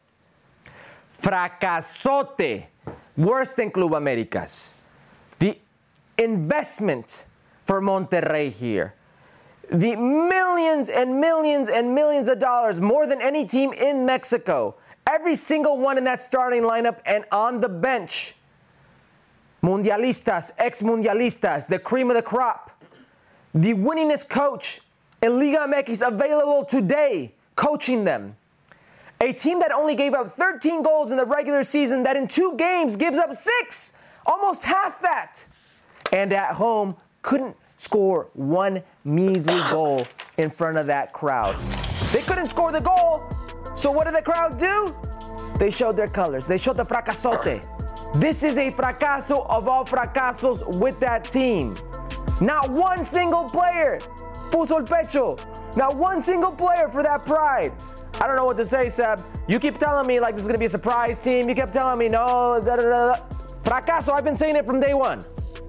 Fracasote. Worse than Club America's. The investment for Monterrey here. The millions and millions and millions of dollars, more than any team in Mexico. Every single one in that starting lineup and on the bench. Mundialistas, ex-mundialistas, the cream of the crop. The winningest coach in Liga M X available today, coaching them. A team that only gave up thirteen goals in the regular season that in two games gives up six, almost half that. And at home, couldn't score one measly goal in front of that crowd. They couldn't score the goal, so what did the crowd do? They showed their colors. They showed the fracasote. This is a fracaso of all fracasos with that team. Not one single player puso el pecho. Not one single player for that pride. I don't know what to say, Seb. You keep telling me like this is going to be a surprise team. You kept telling me no, da da da. Fracaso, I've been saying it from day one.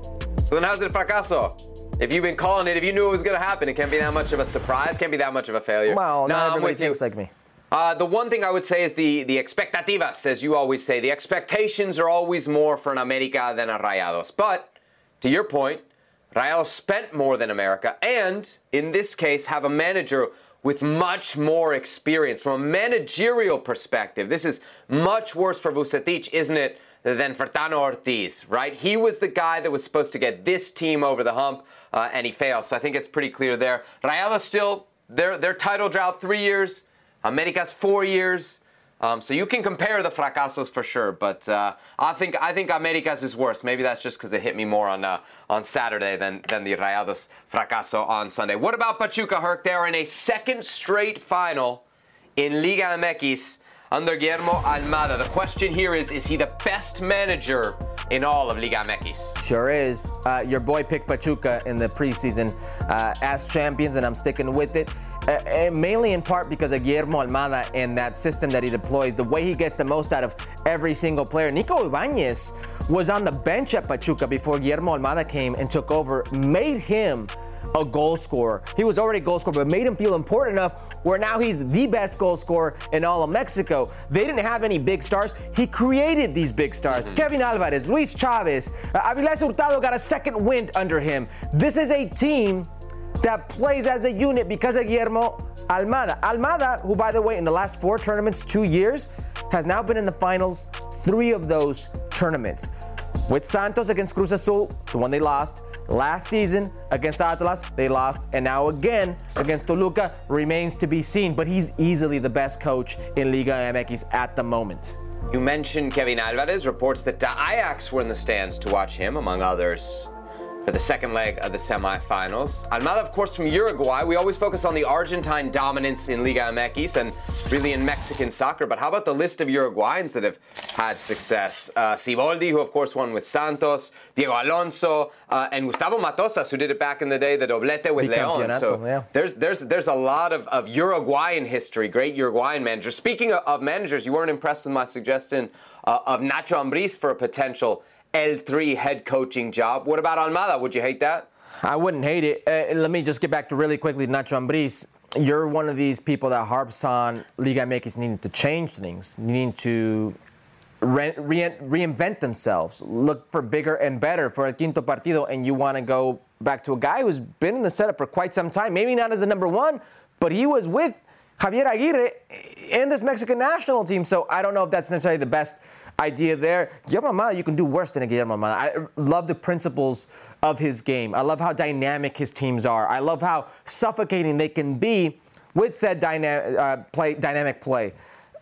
So then how's it a fracaso? If you've been calling it, if you knew it was going to happen, it can't be that much of a surprise, can't be that much of a failure. Well, no, not I'm everybody with you. thinks like me. Uh, the one thing I would say is the, the expectativas, as you always say. The expectations are always more for an América than a Rayados. But, to your point, Rayados spent more than America, and, in this case, have a manager with much more experience. From a managerial perspective, this is much worse for Vucetich, isn't it, than for Tano Ortiz, right? He was the guy that was supposed to get this team over the hump, uh, and he fails. So I think it's pretty clear there. Rayados still, their, their title drought, three years. America's four years. Um, so you can compare the fracasos for sure, but uh, I think I think America's is worse. Maybe that's just because it hit me more on uh, on Saturday than, than the Rayados fracaso on Sunday. What about Pachuca, Herc? They are in a second straight final in Liga M X under Guillermo Almada. The question here is, is he the best manager in all of Liga M X? Sure is. Uh, your boy picked Pachuca in the preseason uh, as champions, and I'm sticking with it. Uh, and mainly in part because of Guillermo Almada and that system that he deploys, the way he gets the most out of every single player. Nico Ibanez was on the bench at Pachuca before Guillermo Almada came and took over, made him a goal scorer. He was already a goal scorer, but made him feel important enough where now he's the best goal scorer in all of Mexico. They didn't have any big stars. He created these big stars. Mm-hmm. Kevin Alvarez, Luis Chavez, uh, Avilés Hurtado got a second wind under him. This is a team that plays as a unit because of Guillermo Almada. Almada, who, by the way, in the last four tournaments, two years, has now been in the finals, three of those tournaments. With Santos against Cruz Azul, the one they lost. Last season against Atlas, they lost. And now again against Toluca, remains to be seen. But he's easily the best coach in Liga M X at the moment. You mentioned Kevin Alvarez. Reports that Ajax were in the stands to watch him, among others, for the second leg of the semifinals. Almada, of course, from Uruguay. We always focus on the Argentine dominance in Liga M X and really in Mexican soccer, but how about the list of Uruguayans that have had success? Uh, Siboldi, who of course won with Santos, Diego Alonso, uh, and Gustavo Matosas, who did it back in the day, the doblete with León. So yeah. there's there's there's a lot of, of Uruguayan history, great Uruguayan managers. Speaking of, of managers, you weren't impressed with my suggestion uh, of Nacho Ambriz for a potential L three head coaching job. What about Almada? Would you hate that? I wouldn't hate it. Uh, let me just get back to really quickly Nacho Ambriz. You're one of these people that harps on Liga M X needing to change things, needing to re- re- reinvent themselves, look for bigger and better for El Quinto Partido, and you want to go back to a guy who's been in the setup for quite some time, maybe not as the number one, but he was with Javier Aguirre in this Mexican national team, so I don't know if that's necessarily the best idea there. Guillermo Almada, you can do worse than a Guillermo Almada. I love the principles of his game. I love how dynamic his teams are. I love how suffocating they can be with said dyna- uh, play, dynamic play.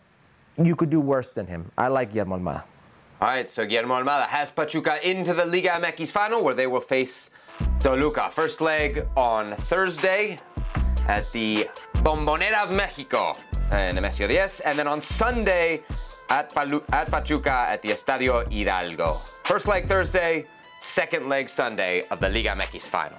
You could do worse than him. I like Guillermo Almada. All right, so Guillermo Almada has Pachuca into the Liga M X final where they will face Toluca. First leg on Thursday at the Bombonera of Mexico in Nemesio diez, and then on Sunday At, Palu- at Pachuca at the Estadio Hidalgo. First leg Thursday, second leg Sunday of the Liga M X final.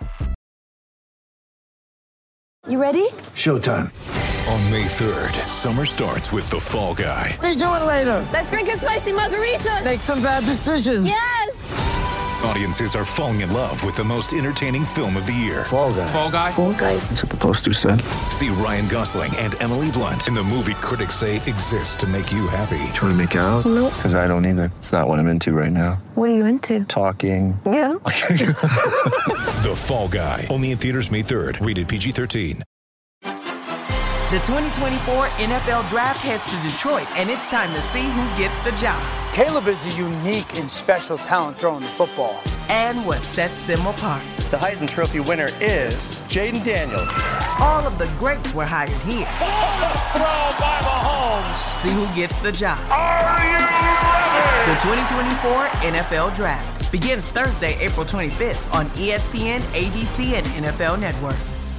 You ready? Showtime. On May third, summer starts with The Fall Guy. Let's do it later. Let's drink a spicy margarita. Make some bad decisions. Yes. Audiences are falling in love with the most entertaining film of the year. Fall Guy. Fall Guy. Fall Guy. That's what the poster said. See Ryan Gosling and Emily Blunt in the movie critics say exists to make you happy. Trying to make it out? Nope. Because I don't either. It's not what I'm into right now. What are you into? Talking. Yeah. The Fall Guy. Only in theaters May third. Rated P G thirteen. The twenty twenty-four N F L Draft heads to Detroit, and it's time to see who gets the job. Caleb is a unique and special talent throwing the football. And what sets them apart. The Heisman Trophy winner is Jaden Daniels. All of the greats were hired here. Throw by Mahomes. See who gets the job. Are you ready? The twenty twenty-four N F L Draft begins Thursday, April twenty-fifth on E S P N, A B C, and N F L Network.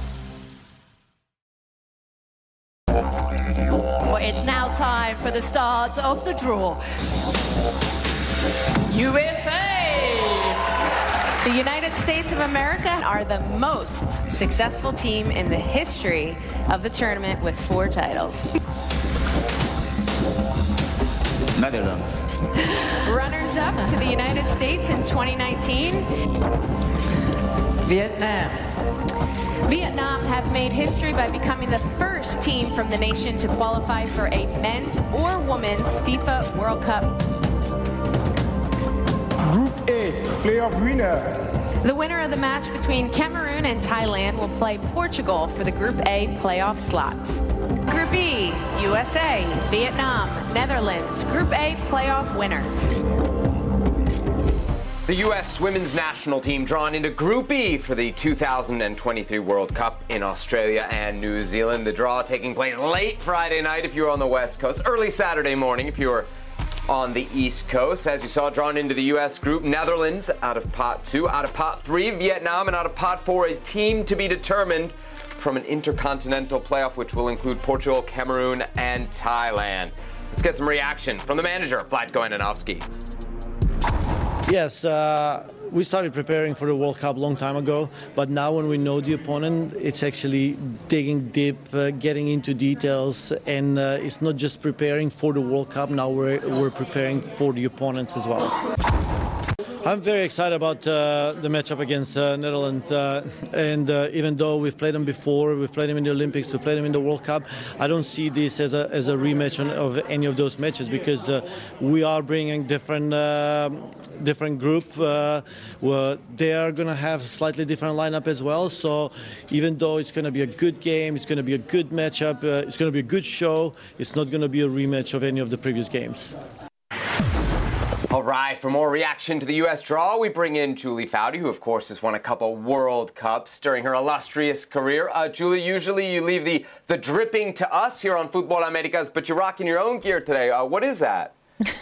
It's now time for the start of the draw. U S A! The United States of America are the most successful team in the history of the tournament with four titles. Netherlands. Runners up to the United States in twenty nineteen. Vietnam. Vietnam have made history by becoming the first team from the nation to qualify for a men's or women's FIFA World Cup. Group A, playoff winner. The winner of the match between Cameroon and Thailand will play Portugal for the Group A playoff slot. Group B, U S A, Vietnam, Netherlands, Group A playoff winner. The U S women's national team drawn into Group E for the two thousand twenty-three World Cup in Australia and New Zealand. The draw taking place late Friday night if you were on the West Coast, early Saturday morning if you were on the East Coast. As you saw, drawn into the U S group, Netherlands out of pot two, out of pot three, Vietnam, and out of pot four, a team to be determined from an intercontinental playoff, which will include Portugal, Cameroon, and Thailand. Let's get some reaction from the manager, Vlatko Andonovski. Yes, uh, we started preparing for the World Cup a long time ago, but now when we know the opponent, it's actually digging deep, uh, getting into details, and uh, it's not just preparing for the World Cup, now we're, we're preparing for the opponents as well. I'm very excited about uh, the matchup against uh, Netherlands, uh, and uh, even though we've played them before, we've played them in the Olympics, we played them in the World Cup, I don't see this as a, as a rematch of any of those matches because uh, we are bringing different uh, different group. Uh, where they are going to have a slightly different lineup as well, so even though it's going to be a good game, it's going to be a good matchup, uh, it's going to be a good show, it's not going to be a rematch of any of the previous games. All right, for more reaction to the U S draw, we bring in Julie Foudy, who, of course, has won a couple World Cups during her illustrious career. Uh, Julie, usually you leave the, the dripping to us here on Futbol Americas, but you're rocking your own gear today. Uh, what is that?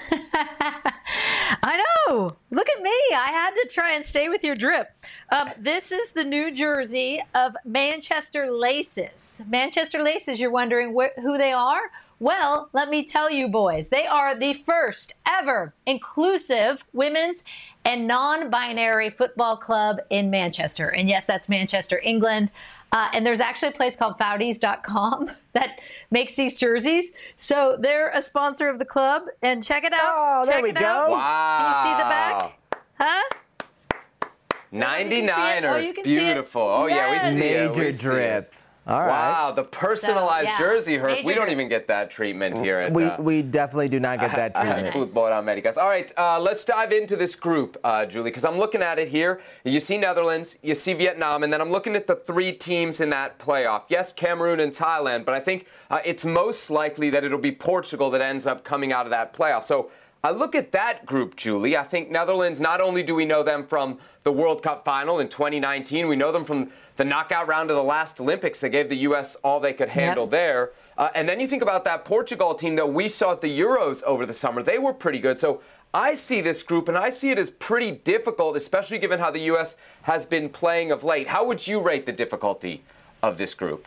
I know. Look at me. I had to try and stay with your drip. Um, this is the new jersey of Manchester Laces. Manchester Laces, you're wondering wh- who they are? Well, let me tell you, boys, they are the first ever inclusive women's and non-binary football club in Manchester. And yes, that's Manchester, England. Uh, and there's actually a place called Foudies dot com that makes these jerseys. So they're a sponsor of the club. And check it out. Oh, there check we it go. Out. Wow. Can you see the back? Huh? ninety-niners. Oh, beautiful. Oh, yes. yeah, we see it. Major We see drip. It. All right. Wow, the personalized So, yeah. jersey, Herc. Major We don't drip. even get that treatment here at We, uh, we definitely do not get that treatment. Futbol Americas. All right, uh, let's dive into this group, uh, Julie, because I'm looking at it here. You see Netherlands, you see Vietnam, and then I'm looking at the three teams in that playoff. Yes, Cameroon and Thailand, but I think uh, it's most likely that it'll be Portugal that ends up coming out of that playoff. So I look at that group, Julie. I think Netherlands, not only do we know them from the World Cup final in twenty nineteen, we know them from the knockout round of the last Olympics. They gave the U S all they could handle yep. there. Uh, and then you think about that Portugal team that we saw at the Euros over the summer. They were pretty good. So I see this group, and I see it as pretty difficult, especially given how the U S has been playing of late. How would you rate the difficulty of this group?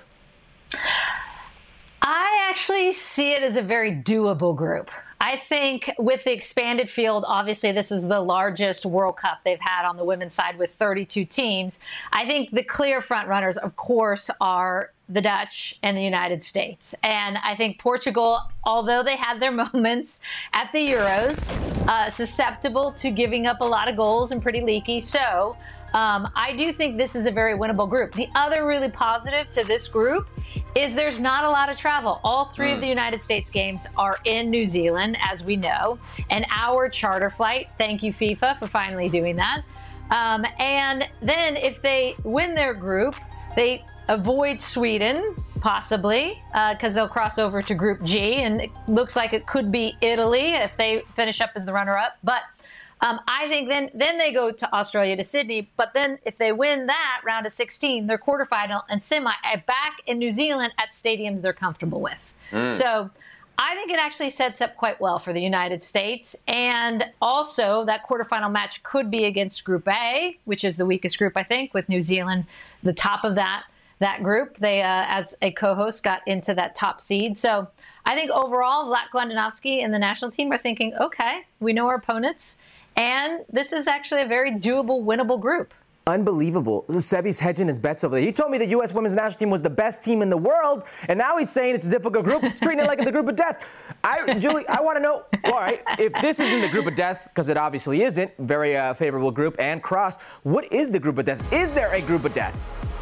I actually see it as a very doable group. I think with the expanded field, obviously this is the largest World Cup they've had on the women's side with thirty-two teams. I think the clear front runners, of course, are the Dutch and the United States. And I think Portugal, although they had their moments at the Euros, uh, susceptible to giving up a lot of goals and pretty leaky. So um, I do think this is a very winnable group. The other really positive to this group is there's not a lot of travel. All three mm. of the United States games are in New Zealand, as we know. An hour charter flight. Thank you, FIFA, for finally doing that. Um, and then if they win their group, they avoid Sweden, possibly, because uh, they'll cross over to Group G. And it looks like it could be Italy if they finish up as the runner-up. But Um, I think then then they go to Australia, to Sydney. But then if they win that round of sixteen, their quarterfinal and semi back in New Zealand at stadiums they're comfortable with. Mm. So I think it actually sets up quite well for the United States. And also that quarterfinal match could be against Group A, which is the weakest group, I think, with New Zealand the top of that that group. They, uh, as a co-host, got into that top seed. So I think overall, Vlatko Andonovski and the national team are thinking, okay, we know our opponents. And this is actually a very doable, winnable group. Unbelievable. Sebi's hedging his bets over there. He told me the U S women's national team was the best team in the world, and now he's saying it's a difficult group. He's treating it like the group of death. I, Julie, I want to know, all right, if this isn't the group of death, because it obviously isn't, very uh, favorable group and cross, what is the group of death? Is there a group of death?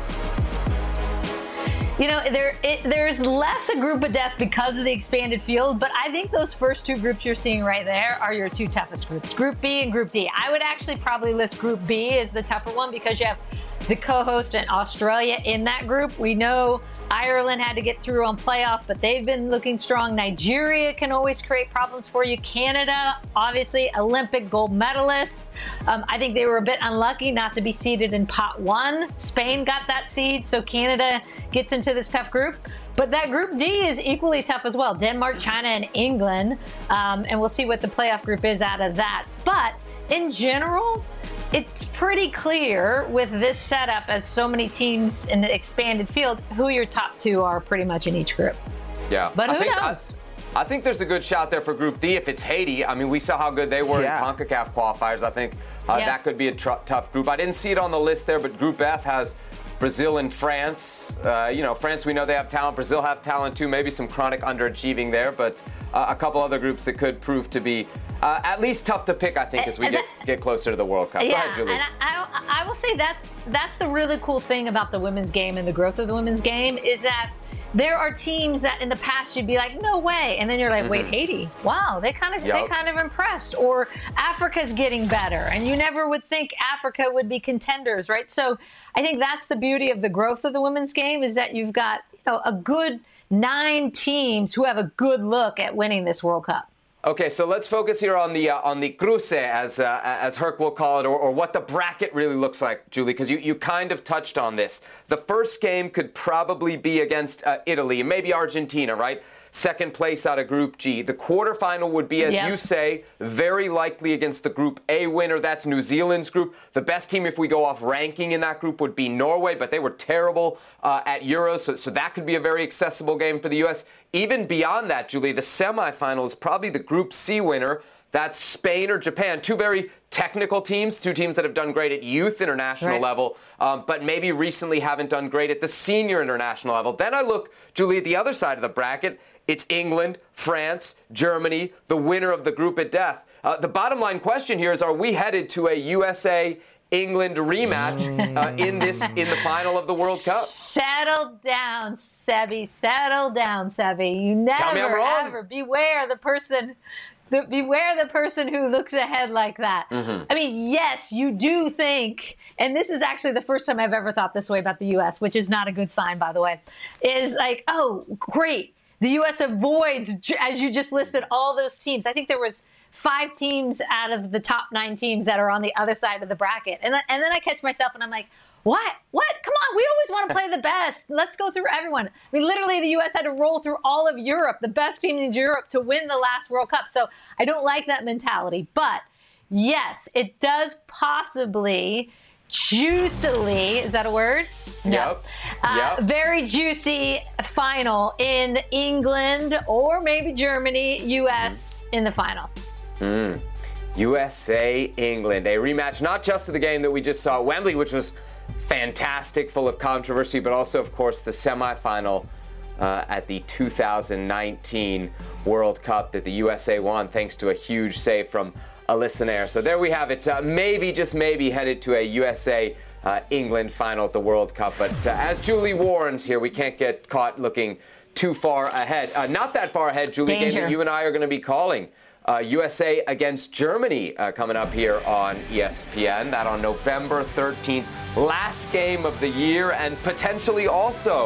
You know, there it, there's less a group of death because of the expanded field, but I think those first two groups you're seeing right there are your two toughest groups, Group B and Group D. I would actually probably list Group B as the tougher one because you have the co-host and Australia in that group. We know Ireland had to get through on playoff, but they've been looking strong. Nigeria can always create problems for you. Canada, obviously, Olympic gold medalists. Um, I think they were a bit unlucky not to be seeded in pot one. Spain got that seed, so Canada gets into this tough group. But that Group D is equally tough as well. Denmark, China, and England. Um, and we'll see what the playoff group is out of that. But in general, it's pretty clear with this setup, as so many teams in the expanded field, who your top two are pretty much in each group. Yeah. But who I think, knows? I, I think there's a good shot there for Group D if it's Haiti. I mean, we saw how good they were yeah. in CONCACAF qualifiers. I think uh, yeah. that could be a tr- tough group. I didn't see it on the list there, but Group F has Brazil and France. Uh, you know, France, we know they have talent. Brazil have talent too. Maybe some chronic underachieving there, but uh, a couple other groups that could prove to be uh, at least tough to pick, I think, as we get, get closer to the World Cup. Yeah, Go ahead, Julie. and I, I, I will say that's, that's the really cool thing about the women's game and the growth of the women's game is that there are teams that in the past you'd be like, no way. And then you're like, wait, mm-hmm. Haiti, wow, they kind of yep. they kind of impressed. Or Africa's getting better. And you never would think Africa would be contenders, right? So I think that's the beauty of the growth of the women's game is that you've got, you know, a good nine teams who have a good look at winning this World Cup. Okay, so let's focus here on the uh, on the cruce, as uh, as Herc will call it, or, or what the bracket really looks like, Julie, because you, you kind of touched on this. The first game could probably be against uh, Italy, maybe Argentina, right? Second place out of Group G. The quarterfinal would be, as yeah. you say, very likely against the Group A winner. That's New Zealand's group. The best team, if we go off ranking in that group, would be Norway, but they were terrible uh, at Euros, so, so that could be a very accessible game for the U S. Even beyond that, Julie, the semifinal is probably the Group C winner. That's Spain or Japan, two very technical teams, two teams that have done great at youth international right. level, um, but maybe recently haven't done great at the senior international level. Then I look, Julie, at the other side of the bracket. It's England, France, Germany, the winner of the group at death. Uh, the bottom line question here is, are we headed to a U S A England rematch uh, in this in the final of the World Cup? Settle down, Sebi. Settle down, Sebi. You never, Tell me I'm wrong. ever beware the person. The, beware the person who looks ahead like that. Mm-hmm. I mean, yes, you do think, and this is actually the first time I've ever thought this way about the U S, which is not a good sign, by the way, is like, oh, great. The U S avoids, as you just listed, all those teams. I think there was five teams out of the top nine teams that are on the other side of the bracket. And, and then I catch myself and I'm like, what? What? Come on. We always want to play the best. Let's go through everyone. I mean, literally, the U S had to roll through all of Europe, the best team in Europe, to win the last World Cup. So I don't like that mentality. But yes, it does possibly juicily, is that a word? No. Yep. Uh, yep. Very juicy final in England or maybe Germany, U S mm. in the final. Mm. U S A, England. A rematch not just of the game that we just saw at Wembley, which was fantastic, full of controversy, but also, of course, the semifinal uh, at the two thousand nineteen World Cup that the U S A won thanks to a huge save from Alyssa Nair. So there we have it. Uh, maybe, just maybe, headed to a U S A uh, England final at the World Cup. But uh, as Julie warns here, we can't get caught looking too far ahead. Uh, not that far ahead, Julie. Game that you and I are going to be calling. Uh, U S A against Germany uh, coming up here on E S P N. That on November thirteenth. Last game of the year and potentially also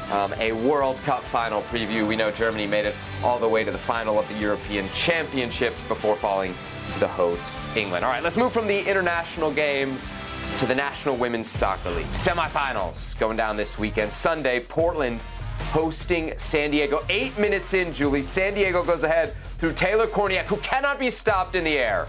um, a World Cup final preview. We know Germany made it all the way to the final of the European Championships before falling to the hosts, England. All right, let's move from the international game to the National Women's Soccer League. Semifinals going down this weekend. Sunday, Portland hosting San Diego. Eight minutes in, Julie, San Diego goes ahead through Taylor Korniak, who cannot be stopped in the air.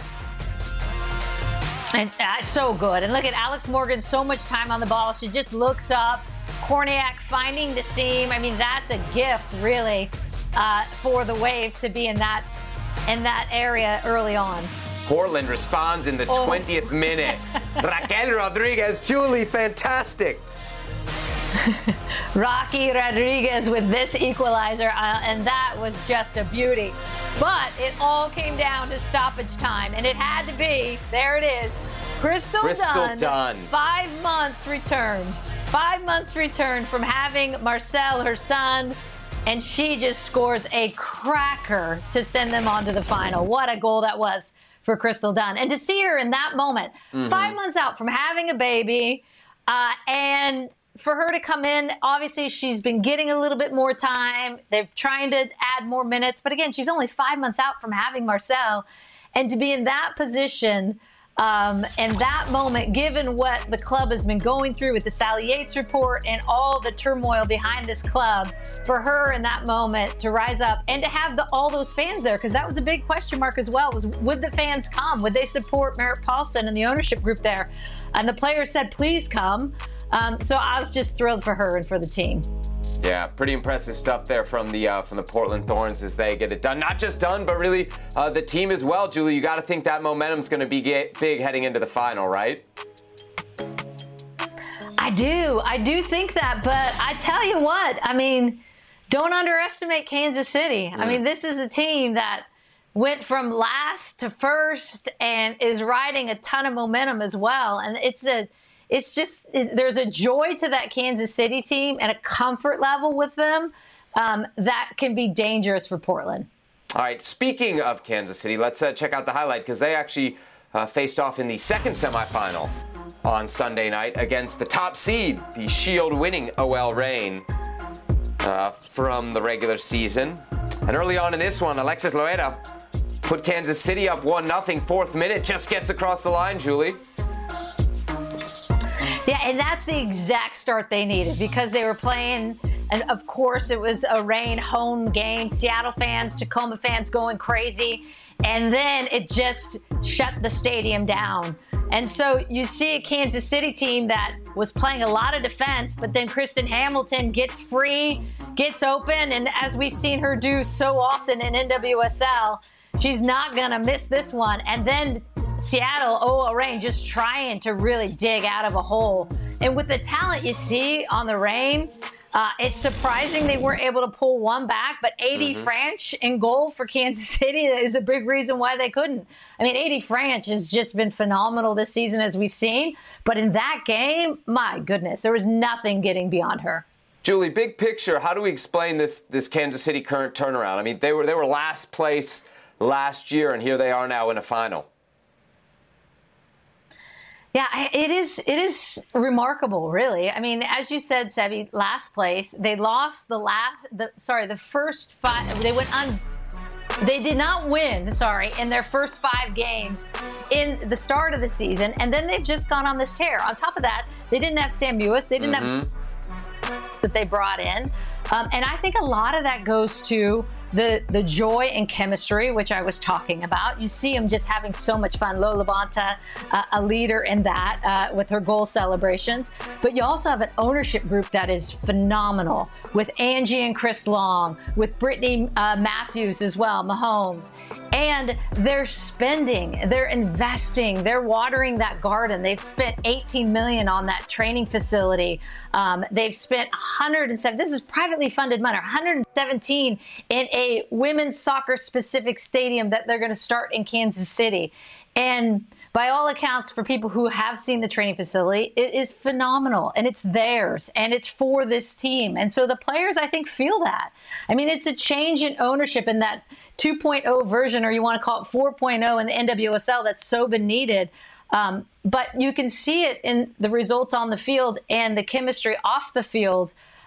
And uh, so good. And look at Alex Morgan, so much time on the ball. She just looks up. Korniak finding the seam. I mean, that's a gift, really, uh, for the Wave to be in that in that area early on. Portland responds in the Oh. twentieth minute. Raquel Rodriguez, Julie, fantastic. Rocky Rodriguez with this equalizer, uh, and that was just a beauty. But it all came down to stoppage time, and it had to be, there it is, Crystal, Crystal Dunn, Dunn. five months returned. Five months returned from having Marcel, her son, and she just scores a cracker to send them on to the final. What a goal that was for Crystal Dunn. And to see her in that moment, Mhm. five months out from having a baby, uh, and for her to come in, obviously she's been getting a little bit more time. They're trying to add more minutes. But again, she's only five months out from having Marcel. And to be in that position um, and that moment, given what the club has been going through with the Sally Yates report and all the turmoil behind this club, for her in that moment to rise up and to have the, all those fans there, because that was a big question mark as well, was would the fans come? Would they support Merritt Paulson and the ownership group there? And the players said, please come. Um, so I was just thrilled for her and for the team. Yeah, pretty impressive stuff there from the uh, from the Portland Thorns as they get it done. Not just done, but really uh, the team as well, Julie. You got to think that momentum's going to be get big heading into the final, right? I do. I do think that. But I tell you what, I mean, don't underestimate Kansas City. Mm. I mean, this is a team that went from last to first and is riding a ton of momentum as well. And it's a It's just, there's a joy to that Kansas City team and a comfort level with them um, that can be dangerous for Portland. All right, speaking of Kansas City, let's uh, check out the highlight because they actually uh, faced off in the second semifinal on Sunday night against the top seed, the Shield-winning O L Reign uh, from the regular season. And early on in this one, Alexis Loera put Kansas City up one nothing, fourth minute, just gets across the line, Julie. Yeah, and that's the exact start they needed because they were playing, and of course it was a Reign home game. Seattle fans, Tacoma fans going crazy, and then it just shut the stadium down. And so you see a Kansas City team that was playing a lot of defense, but then Kristen Hamilton gets free, gets open, and as we've seen her do so often in N W S L, she's not going to miss this one. And then Seattle, O L Reign, just trying to really dig out of a hole. And with the talent you see on the Reign, uh, it's surprising they weren't able to pull one back. But A D mm-hmm. French in goal for Kansas City is a big reason why they couldn't. I mean, A D French has just been phenomenal this season, as we've seen. But in that game, my goodness, there was nothing getting beyond her. Julie, big picture, how do we explain this this Kansas City current turnaround? I mean, they were they were last place last year, and here they are now in a final. Yeah, it is it is remarkable, really. I mean, as you said, Sebi, last place. They lost the last, the sorry, the first five. They went un. They did not win, sorry, in their first five games in the start of the season, and then they've just gone on this tear. On top of that, they didn't have Sam Mewis. They didn't mm-hmm. have that they brought in, um, and I think a lot of that goes to the the joy and chemistry, which I was talking about. You see them just having so much fun. Lola Bonta, uh, a leader in that uh, with her goal celebrations. But you also have an ownership group that is phenomenal with Angie and Chris Long, with Brittany uh, Matthews as well, Mahomes. And they're spending, they're investing, they're watering that garden. They've spent eighteen million dollars on that training facility. Um, they've spent one hundred seven, this is privately funded money, one hundred seventeen in a women's soccer specific stadium that they're going to start in Kansas City. And by all accounts, for people who have seen the training facility, it is phenomenal and it's theirs and it's for this team. And so the players, I think, feel that. I mean, it's a change in ownership in that two point oh version, or you want to call it four point oh in the N W S L that's so been needed. Um, but you can see it in the results on the field and the chemistry off the field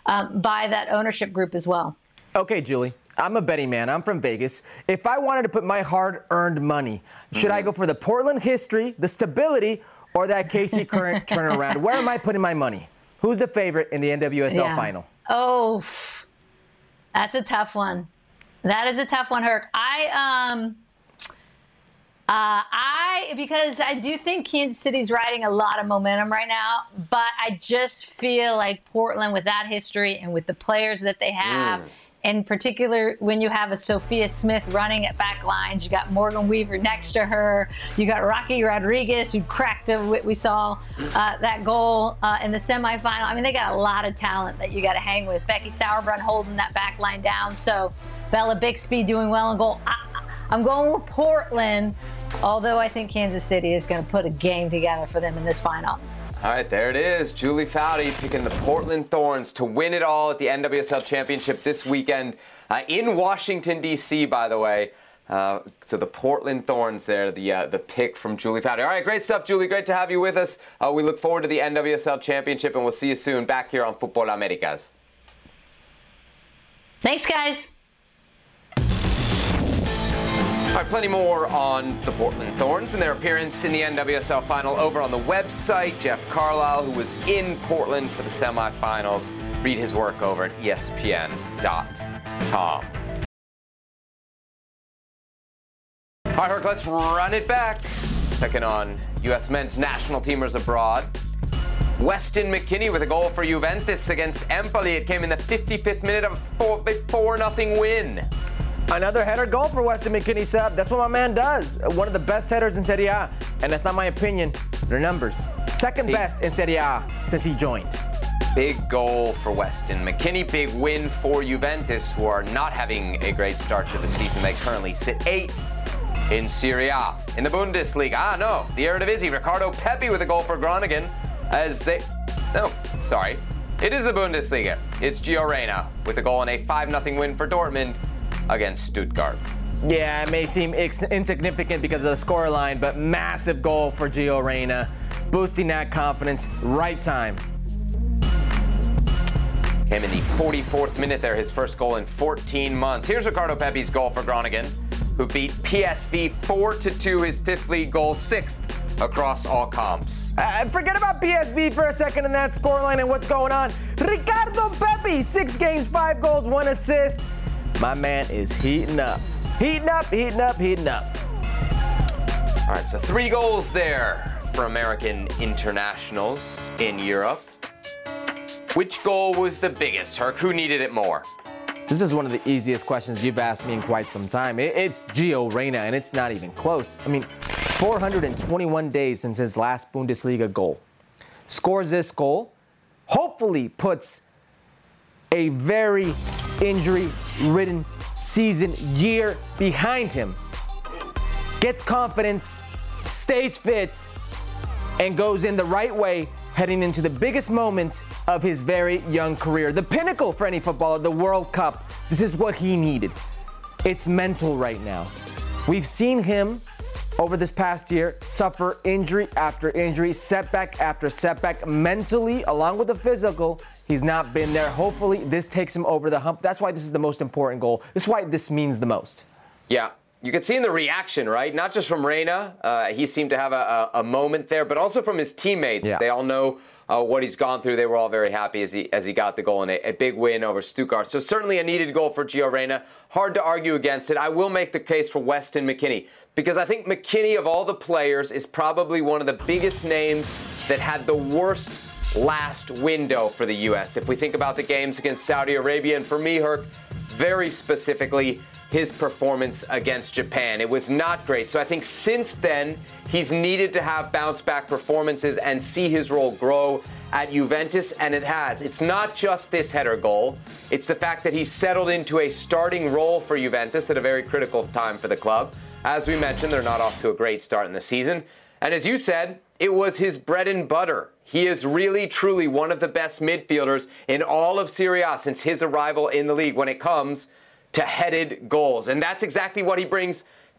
um, by that ownership group as well. Okay, Julie. I'm a betting man. I'm from Vegas. If I wanted to put my hard-earned money, should mm-hmm. I go for the Portland history, the stability, or that K C current turnaround? Where am I putting my money? Who's the favorite in the N W S L yeah. final? Oh, that's a tough one. That is a tough one, Herc. I um, uh, I because I do think Kansas City's riding a lot of momentum right now, but I just feel like Portland, with that history and with the players that they have. Mm. In particular, when you have a Sophia Smith running at back lines, you got Morgan Weaver next to her. You got Rocky Rodriguez, who cracked a, we saw uh, that goal uh, in the semifinal. I mean, they got a lot of talent that you got to hang with. Becky Sauerbrunn holding that back line down. So Bella Bixby doing well in goal. I, I'm going with Portland, although I think Kansas City is going to put a game together for them in this final. All right, there it is. Julie Foudy picking the Portland Thorns to win it all at the N W S L Championship this weekend uh, in Washington, D C, by the way. Uh, so the Portland Thorns there, the uh, the pick from Julie Foudy. All right, great stuff, Julie. Great to have you with us. Uh, we look forward to the N W S L Championship, and we'll see you soon back here on Fútbol Américas. Thanks, guys. All right, plenty more on the Portland Thorns and their appearance in the N W S L final over on the website. Jeff Carlisle, who was in Portland for the semifinals, read his work over at E S P N dot com. All right, Herc, let's run it back. Checking on U S men's national teamers abroad. Weston McKennie with a goal for Juventus against Empoli. It came in the fifty-fifth minute of a four nothing win. Another header goal for Weston McKennie, sub. That's what my man does. One of the best headers in Serie A. And that's not my opinion. They're numbers. Second big, best in Serie A since he joined. Big goal for Weston McKennie. Big win for Juventus, who are not having a great start to the season. They currently sit eighth in Serie A. In the Bundesliga, ah, no, the Eredivisie. Ricardo Pepi with a goal for Groningen as they... No, sorry. It is the Bundesliga. It's Gio Reyna with a goal in a five nothing win for Dortmund against Stuttgart. Yeah, it may seem ex- insignificant because of the scoreline, but massive goal for Gio Reyna, boosting that confidence, right time. Came in the forty-fourth minute there, his first goal in fourteen months. Here's Ricardo Pepi's goal for Groningen, who beat P S V four to two, his fifth league goal, sixth across all comps. Uh, forget about P S V for a second in that scoreline and what's going on. Ricardo Pepi, six games, five goals, one assist. My man is heating up. Heating up, heating up, heating up. All right, so three goals there for American internationals in Europe. Which goal was the biggest, Herc? Who needed it more? This is one of the easiest questions you've asked me in quite some time. It, it's Gio Reyna, and it's not even close. I mean, four hundred twenty-one days since his last Bundesliga goal. Scores this goal, hopefully puts a very injury-ridden season year behind him, gets confidence, stays fit, and goes in the right way heading into the biggest moment of his very young career. The pinnacle for any footballer, the World Cup. This is what he needed. It's mental right now. We've seen him over this past year suffer injury after injury, setback after setback. Mentally, along with the physical, he's not been there. Hopefully, this takes him over the hump. That's why this is the most important goal. This is why this means the most. Yeah. You could see in the reaction, right? Not just from Reyna. Uh, he seemed to have a, a, a moment there, but also from his teammates. Yeah. They all know uh, what he's gone through. They were all very happy as he as he got the goal in a, a big win over Stuttgart. So certainly a needed goal for Gio Reyna. Hard to argue against it. I will make the case for Weston McKennie because I think McKennie, of all the players, is probably one of the biggest names that had the worst last window for the U S. If we think about the games against Saudi Arabia, and for me, Herc, very specifically, his performance against Japan. It was not great. So I think since then, he's needed to have bounce-back performances and see his role grow at Juventus, and it has. It's not just this header goal. It's the fact that he's settled into a starting role for Juventus at a very critical time for the club. As we mentioned, they're not off to a great start in the season. And as you said, it was his bread and butter. He is really, truly one of the best midfielders in all of Serie A since his arrival in the league when it comes to headed goals. And that's exactly what he brings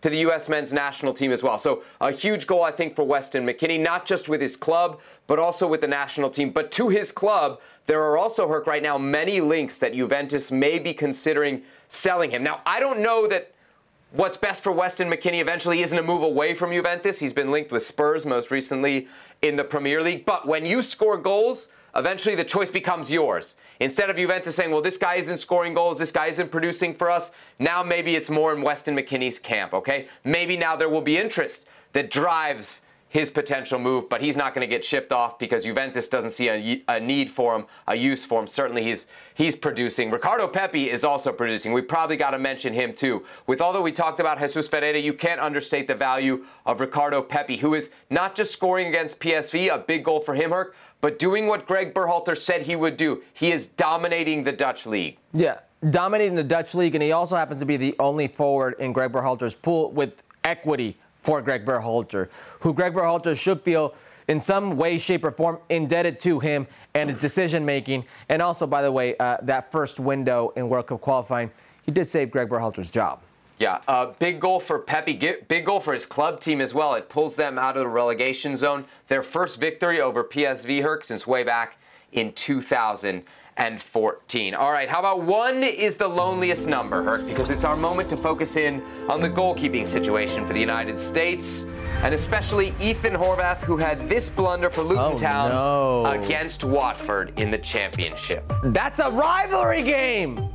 to the U S men's national team as well. So a huge goal, I think, for Weston McKennie, not just with his club, but also with the national team. But to his club, there are also, Herc, right now, many links that Juventus may be considering selling him. Now, I don't know that what's best for Weston McKennie eventually isn't a move away from Juventus. He's been linked with Spurs most recently in the Premier League. But when you score goals, eventually the choice becomes yours. Instead of Juventus saying, well, this guy isn't scoring goals, this guy isn't producing for us, now maybe it's more in Weston McKennie's camp, okay? Maybe now there will be interest that drives his potential move, but he's not going to get shipped off because Juventus doesn't see a, a need for him, a use for him. Certainly he's he's producing. Ricardo Pepi is also producing. We probably got to mention him too. With all that we talked about Jesus Ferreira, you can't understate the value of Ricardo Pepi, who is not just scoring against P S V, a big goal for him, Herc, but doing what Greg Berhalter said he would do. He is dominating the Dutch league. Yeah, dominating the Dutch league, and he also happens to be the only forward in Greg Berhalter's pool with equity for Greg Berhalter, who Greg Berhalter should feel in some way, shape, or form indebted to him and his decision-making. And also, by the way, uh, that first window in World Cup qualifying, he did save Greg Berhalter's job. Yeah, uh, big goal for Pepi, big goal for his club team as well. It pulls them out of the relegation zone. Their first victory over P S V, Herc, since way back in two thousand fourteen. All right, how about one is the loneliest number, Herc, because it's our moment to focus in on the goalkeeping situation for the United States, and especially Ethan Horvath, who had this blunder for Luton Town oh, no. against Watford in the championship. That's a rivalry game!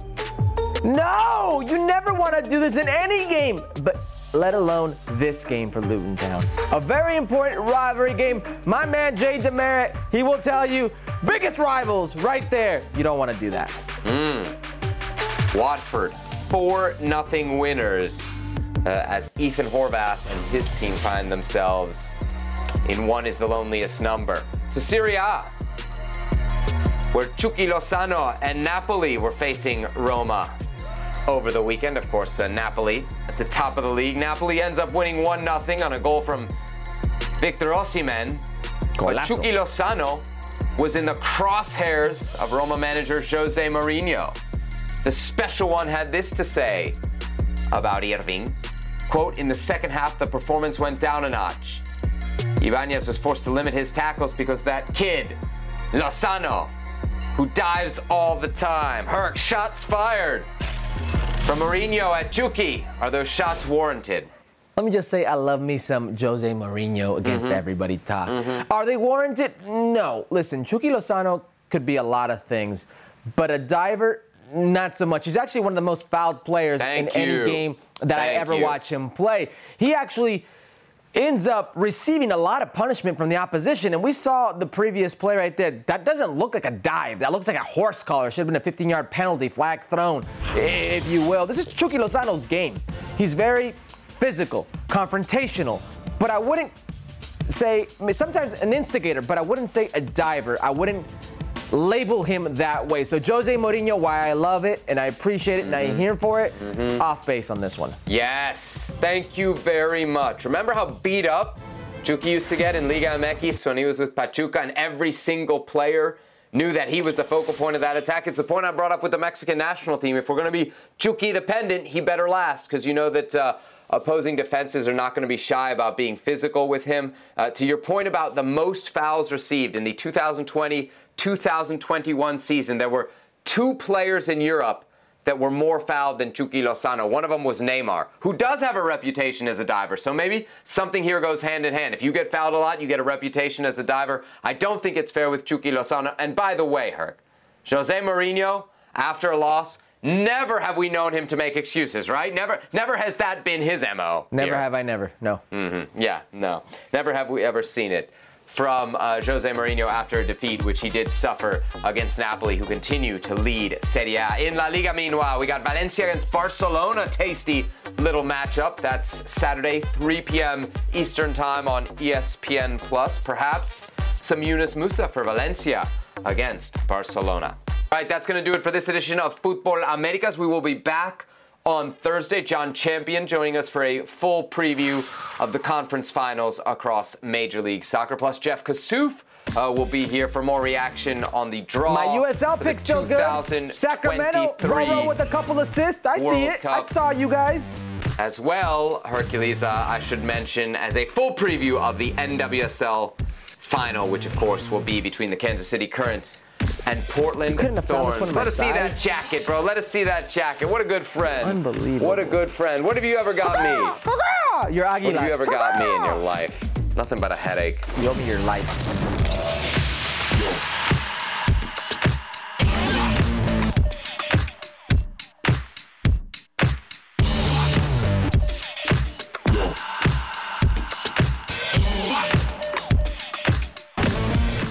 No! You never want to do this in any game, but let alone this game for Luton Town. A very important rivalry game. My man Jay Demerit, he will tell you, biggest rivals right there. You don't want to do that. Mm. Watford, four nothing winners uh, as Ethan Horvath and his team find themselves in one is the loneliest number. To Serie A, where Chucky Lozano and Napoli were facing Roma over the weekend. Of course, uh, Napoli at the top of the league. Napoli ends up winning one nothing on a goal from Victor Osimhen. But Chucky Lozano was in the crosshairs of Roma manager Jose Mourinho. The special one had this to say about Irving. Quote, in the second half, the performance went down a notch. Ibanez was forced to limit his tackles because that kid, Lozano, who dives all the time. Herc, shots fired from Mourinho at Chucky. Are those shots warranted? Let me just say I love me some Jose Mourinho against Mm-hmm. everybody talk. Mm-hmm. Are they warranted? No. Listen, Chucky Lozano could be a lot of things, but a diver, not so much. He's actually one of the most fouled players Thank in you. any game that Thank I ever you. watch him play. He actually ends up receiving a lot of punishment from the opposition. And we saw the previous play right there. That doesn't look like a dive. That looks like a horse collar. Should have been a fifteen-yard penalty, flag thrown, if you will. This is Chucky Lozano's game. He's very physical, confrontational, but I wouldn't say, sometimes an instigator, but I wouldn't say a diver. I wouldn't label him that way. So Jose Mourinho, why I love it and I appreciate it mm-hmm. and I'm here for it, mm-hmm. off base on this one. Yes, thank you very much. Remember how beat up Chucky used to get in Liga M X when he was with Pachuca, and every single player knew that he was the focal point of that attack? It's the point I brought up with the Mexican national team. If we're going to be Chucky dependent, he better last, because you know that uh, opposing defenses are not going to be shy about being physical with him. Uh, to your point about the most fouls received in the two thousand twenty two thousand twenty-one season, there were two players in Europe that were more fouled than Chucky Lozano. One of them was Neymar, who does have a reputation as a diver. So maybe something here goes hand in hand. If you get fouled a lot, you get a reputation as a diver. I don't think it's fair with Chucky Lozano. And by the way, Herc, Jose Mourinho, after a loss, never have we known him to make excuses, right? Never never has that been his M O. Never here. have I never, no. Mm-hmm. Yeah, no. Never have we ever seen it from uh, Jose Mourinho after a defeat, which he did suffer against Napoli, who continue to lead Serie A. In La Liga, meanwhile, we got Valencia against Barcelona. Tasty little matchup. That's Saturday, three p.m. Eastern Time on E S P N Plus. Perhaps some Yunus Musa for Valencia against Barcelona. All right, that's going to do it for this edition of Futbol Americas. We will be back on Thursday. John Champion joining us for a full preview of the conference finals across Major League Soccer. Plus, Jeff Kassouf uh, will be here for more reaction on the draw. My U S L pick's still good. Sacramento, Roro with a couple assists. I World see it. Cup. I saw you guys. as well, Hercules, uh, I should mention, as a full preview of the N W S L final, which of course will be between the Kansas City Current and Portland Thorns. Let us see that jacket, bro. Let us see that jacket. What a good friend. Unbelievable. What a good friend. What have you ever got me? Your Aguilas. What have you ever got me in your life? Nothing but a headache. You owe me your life.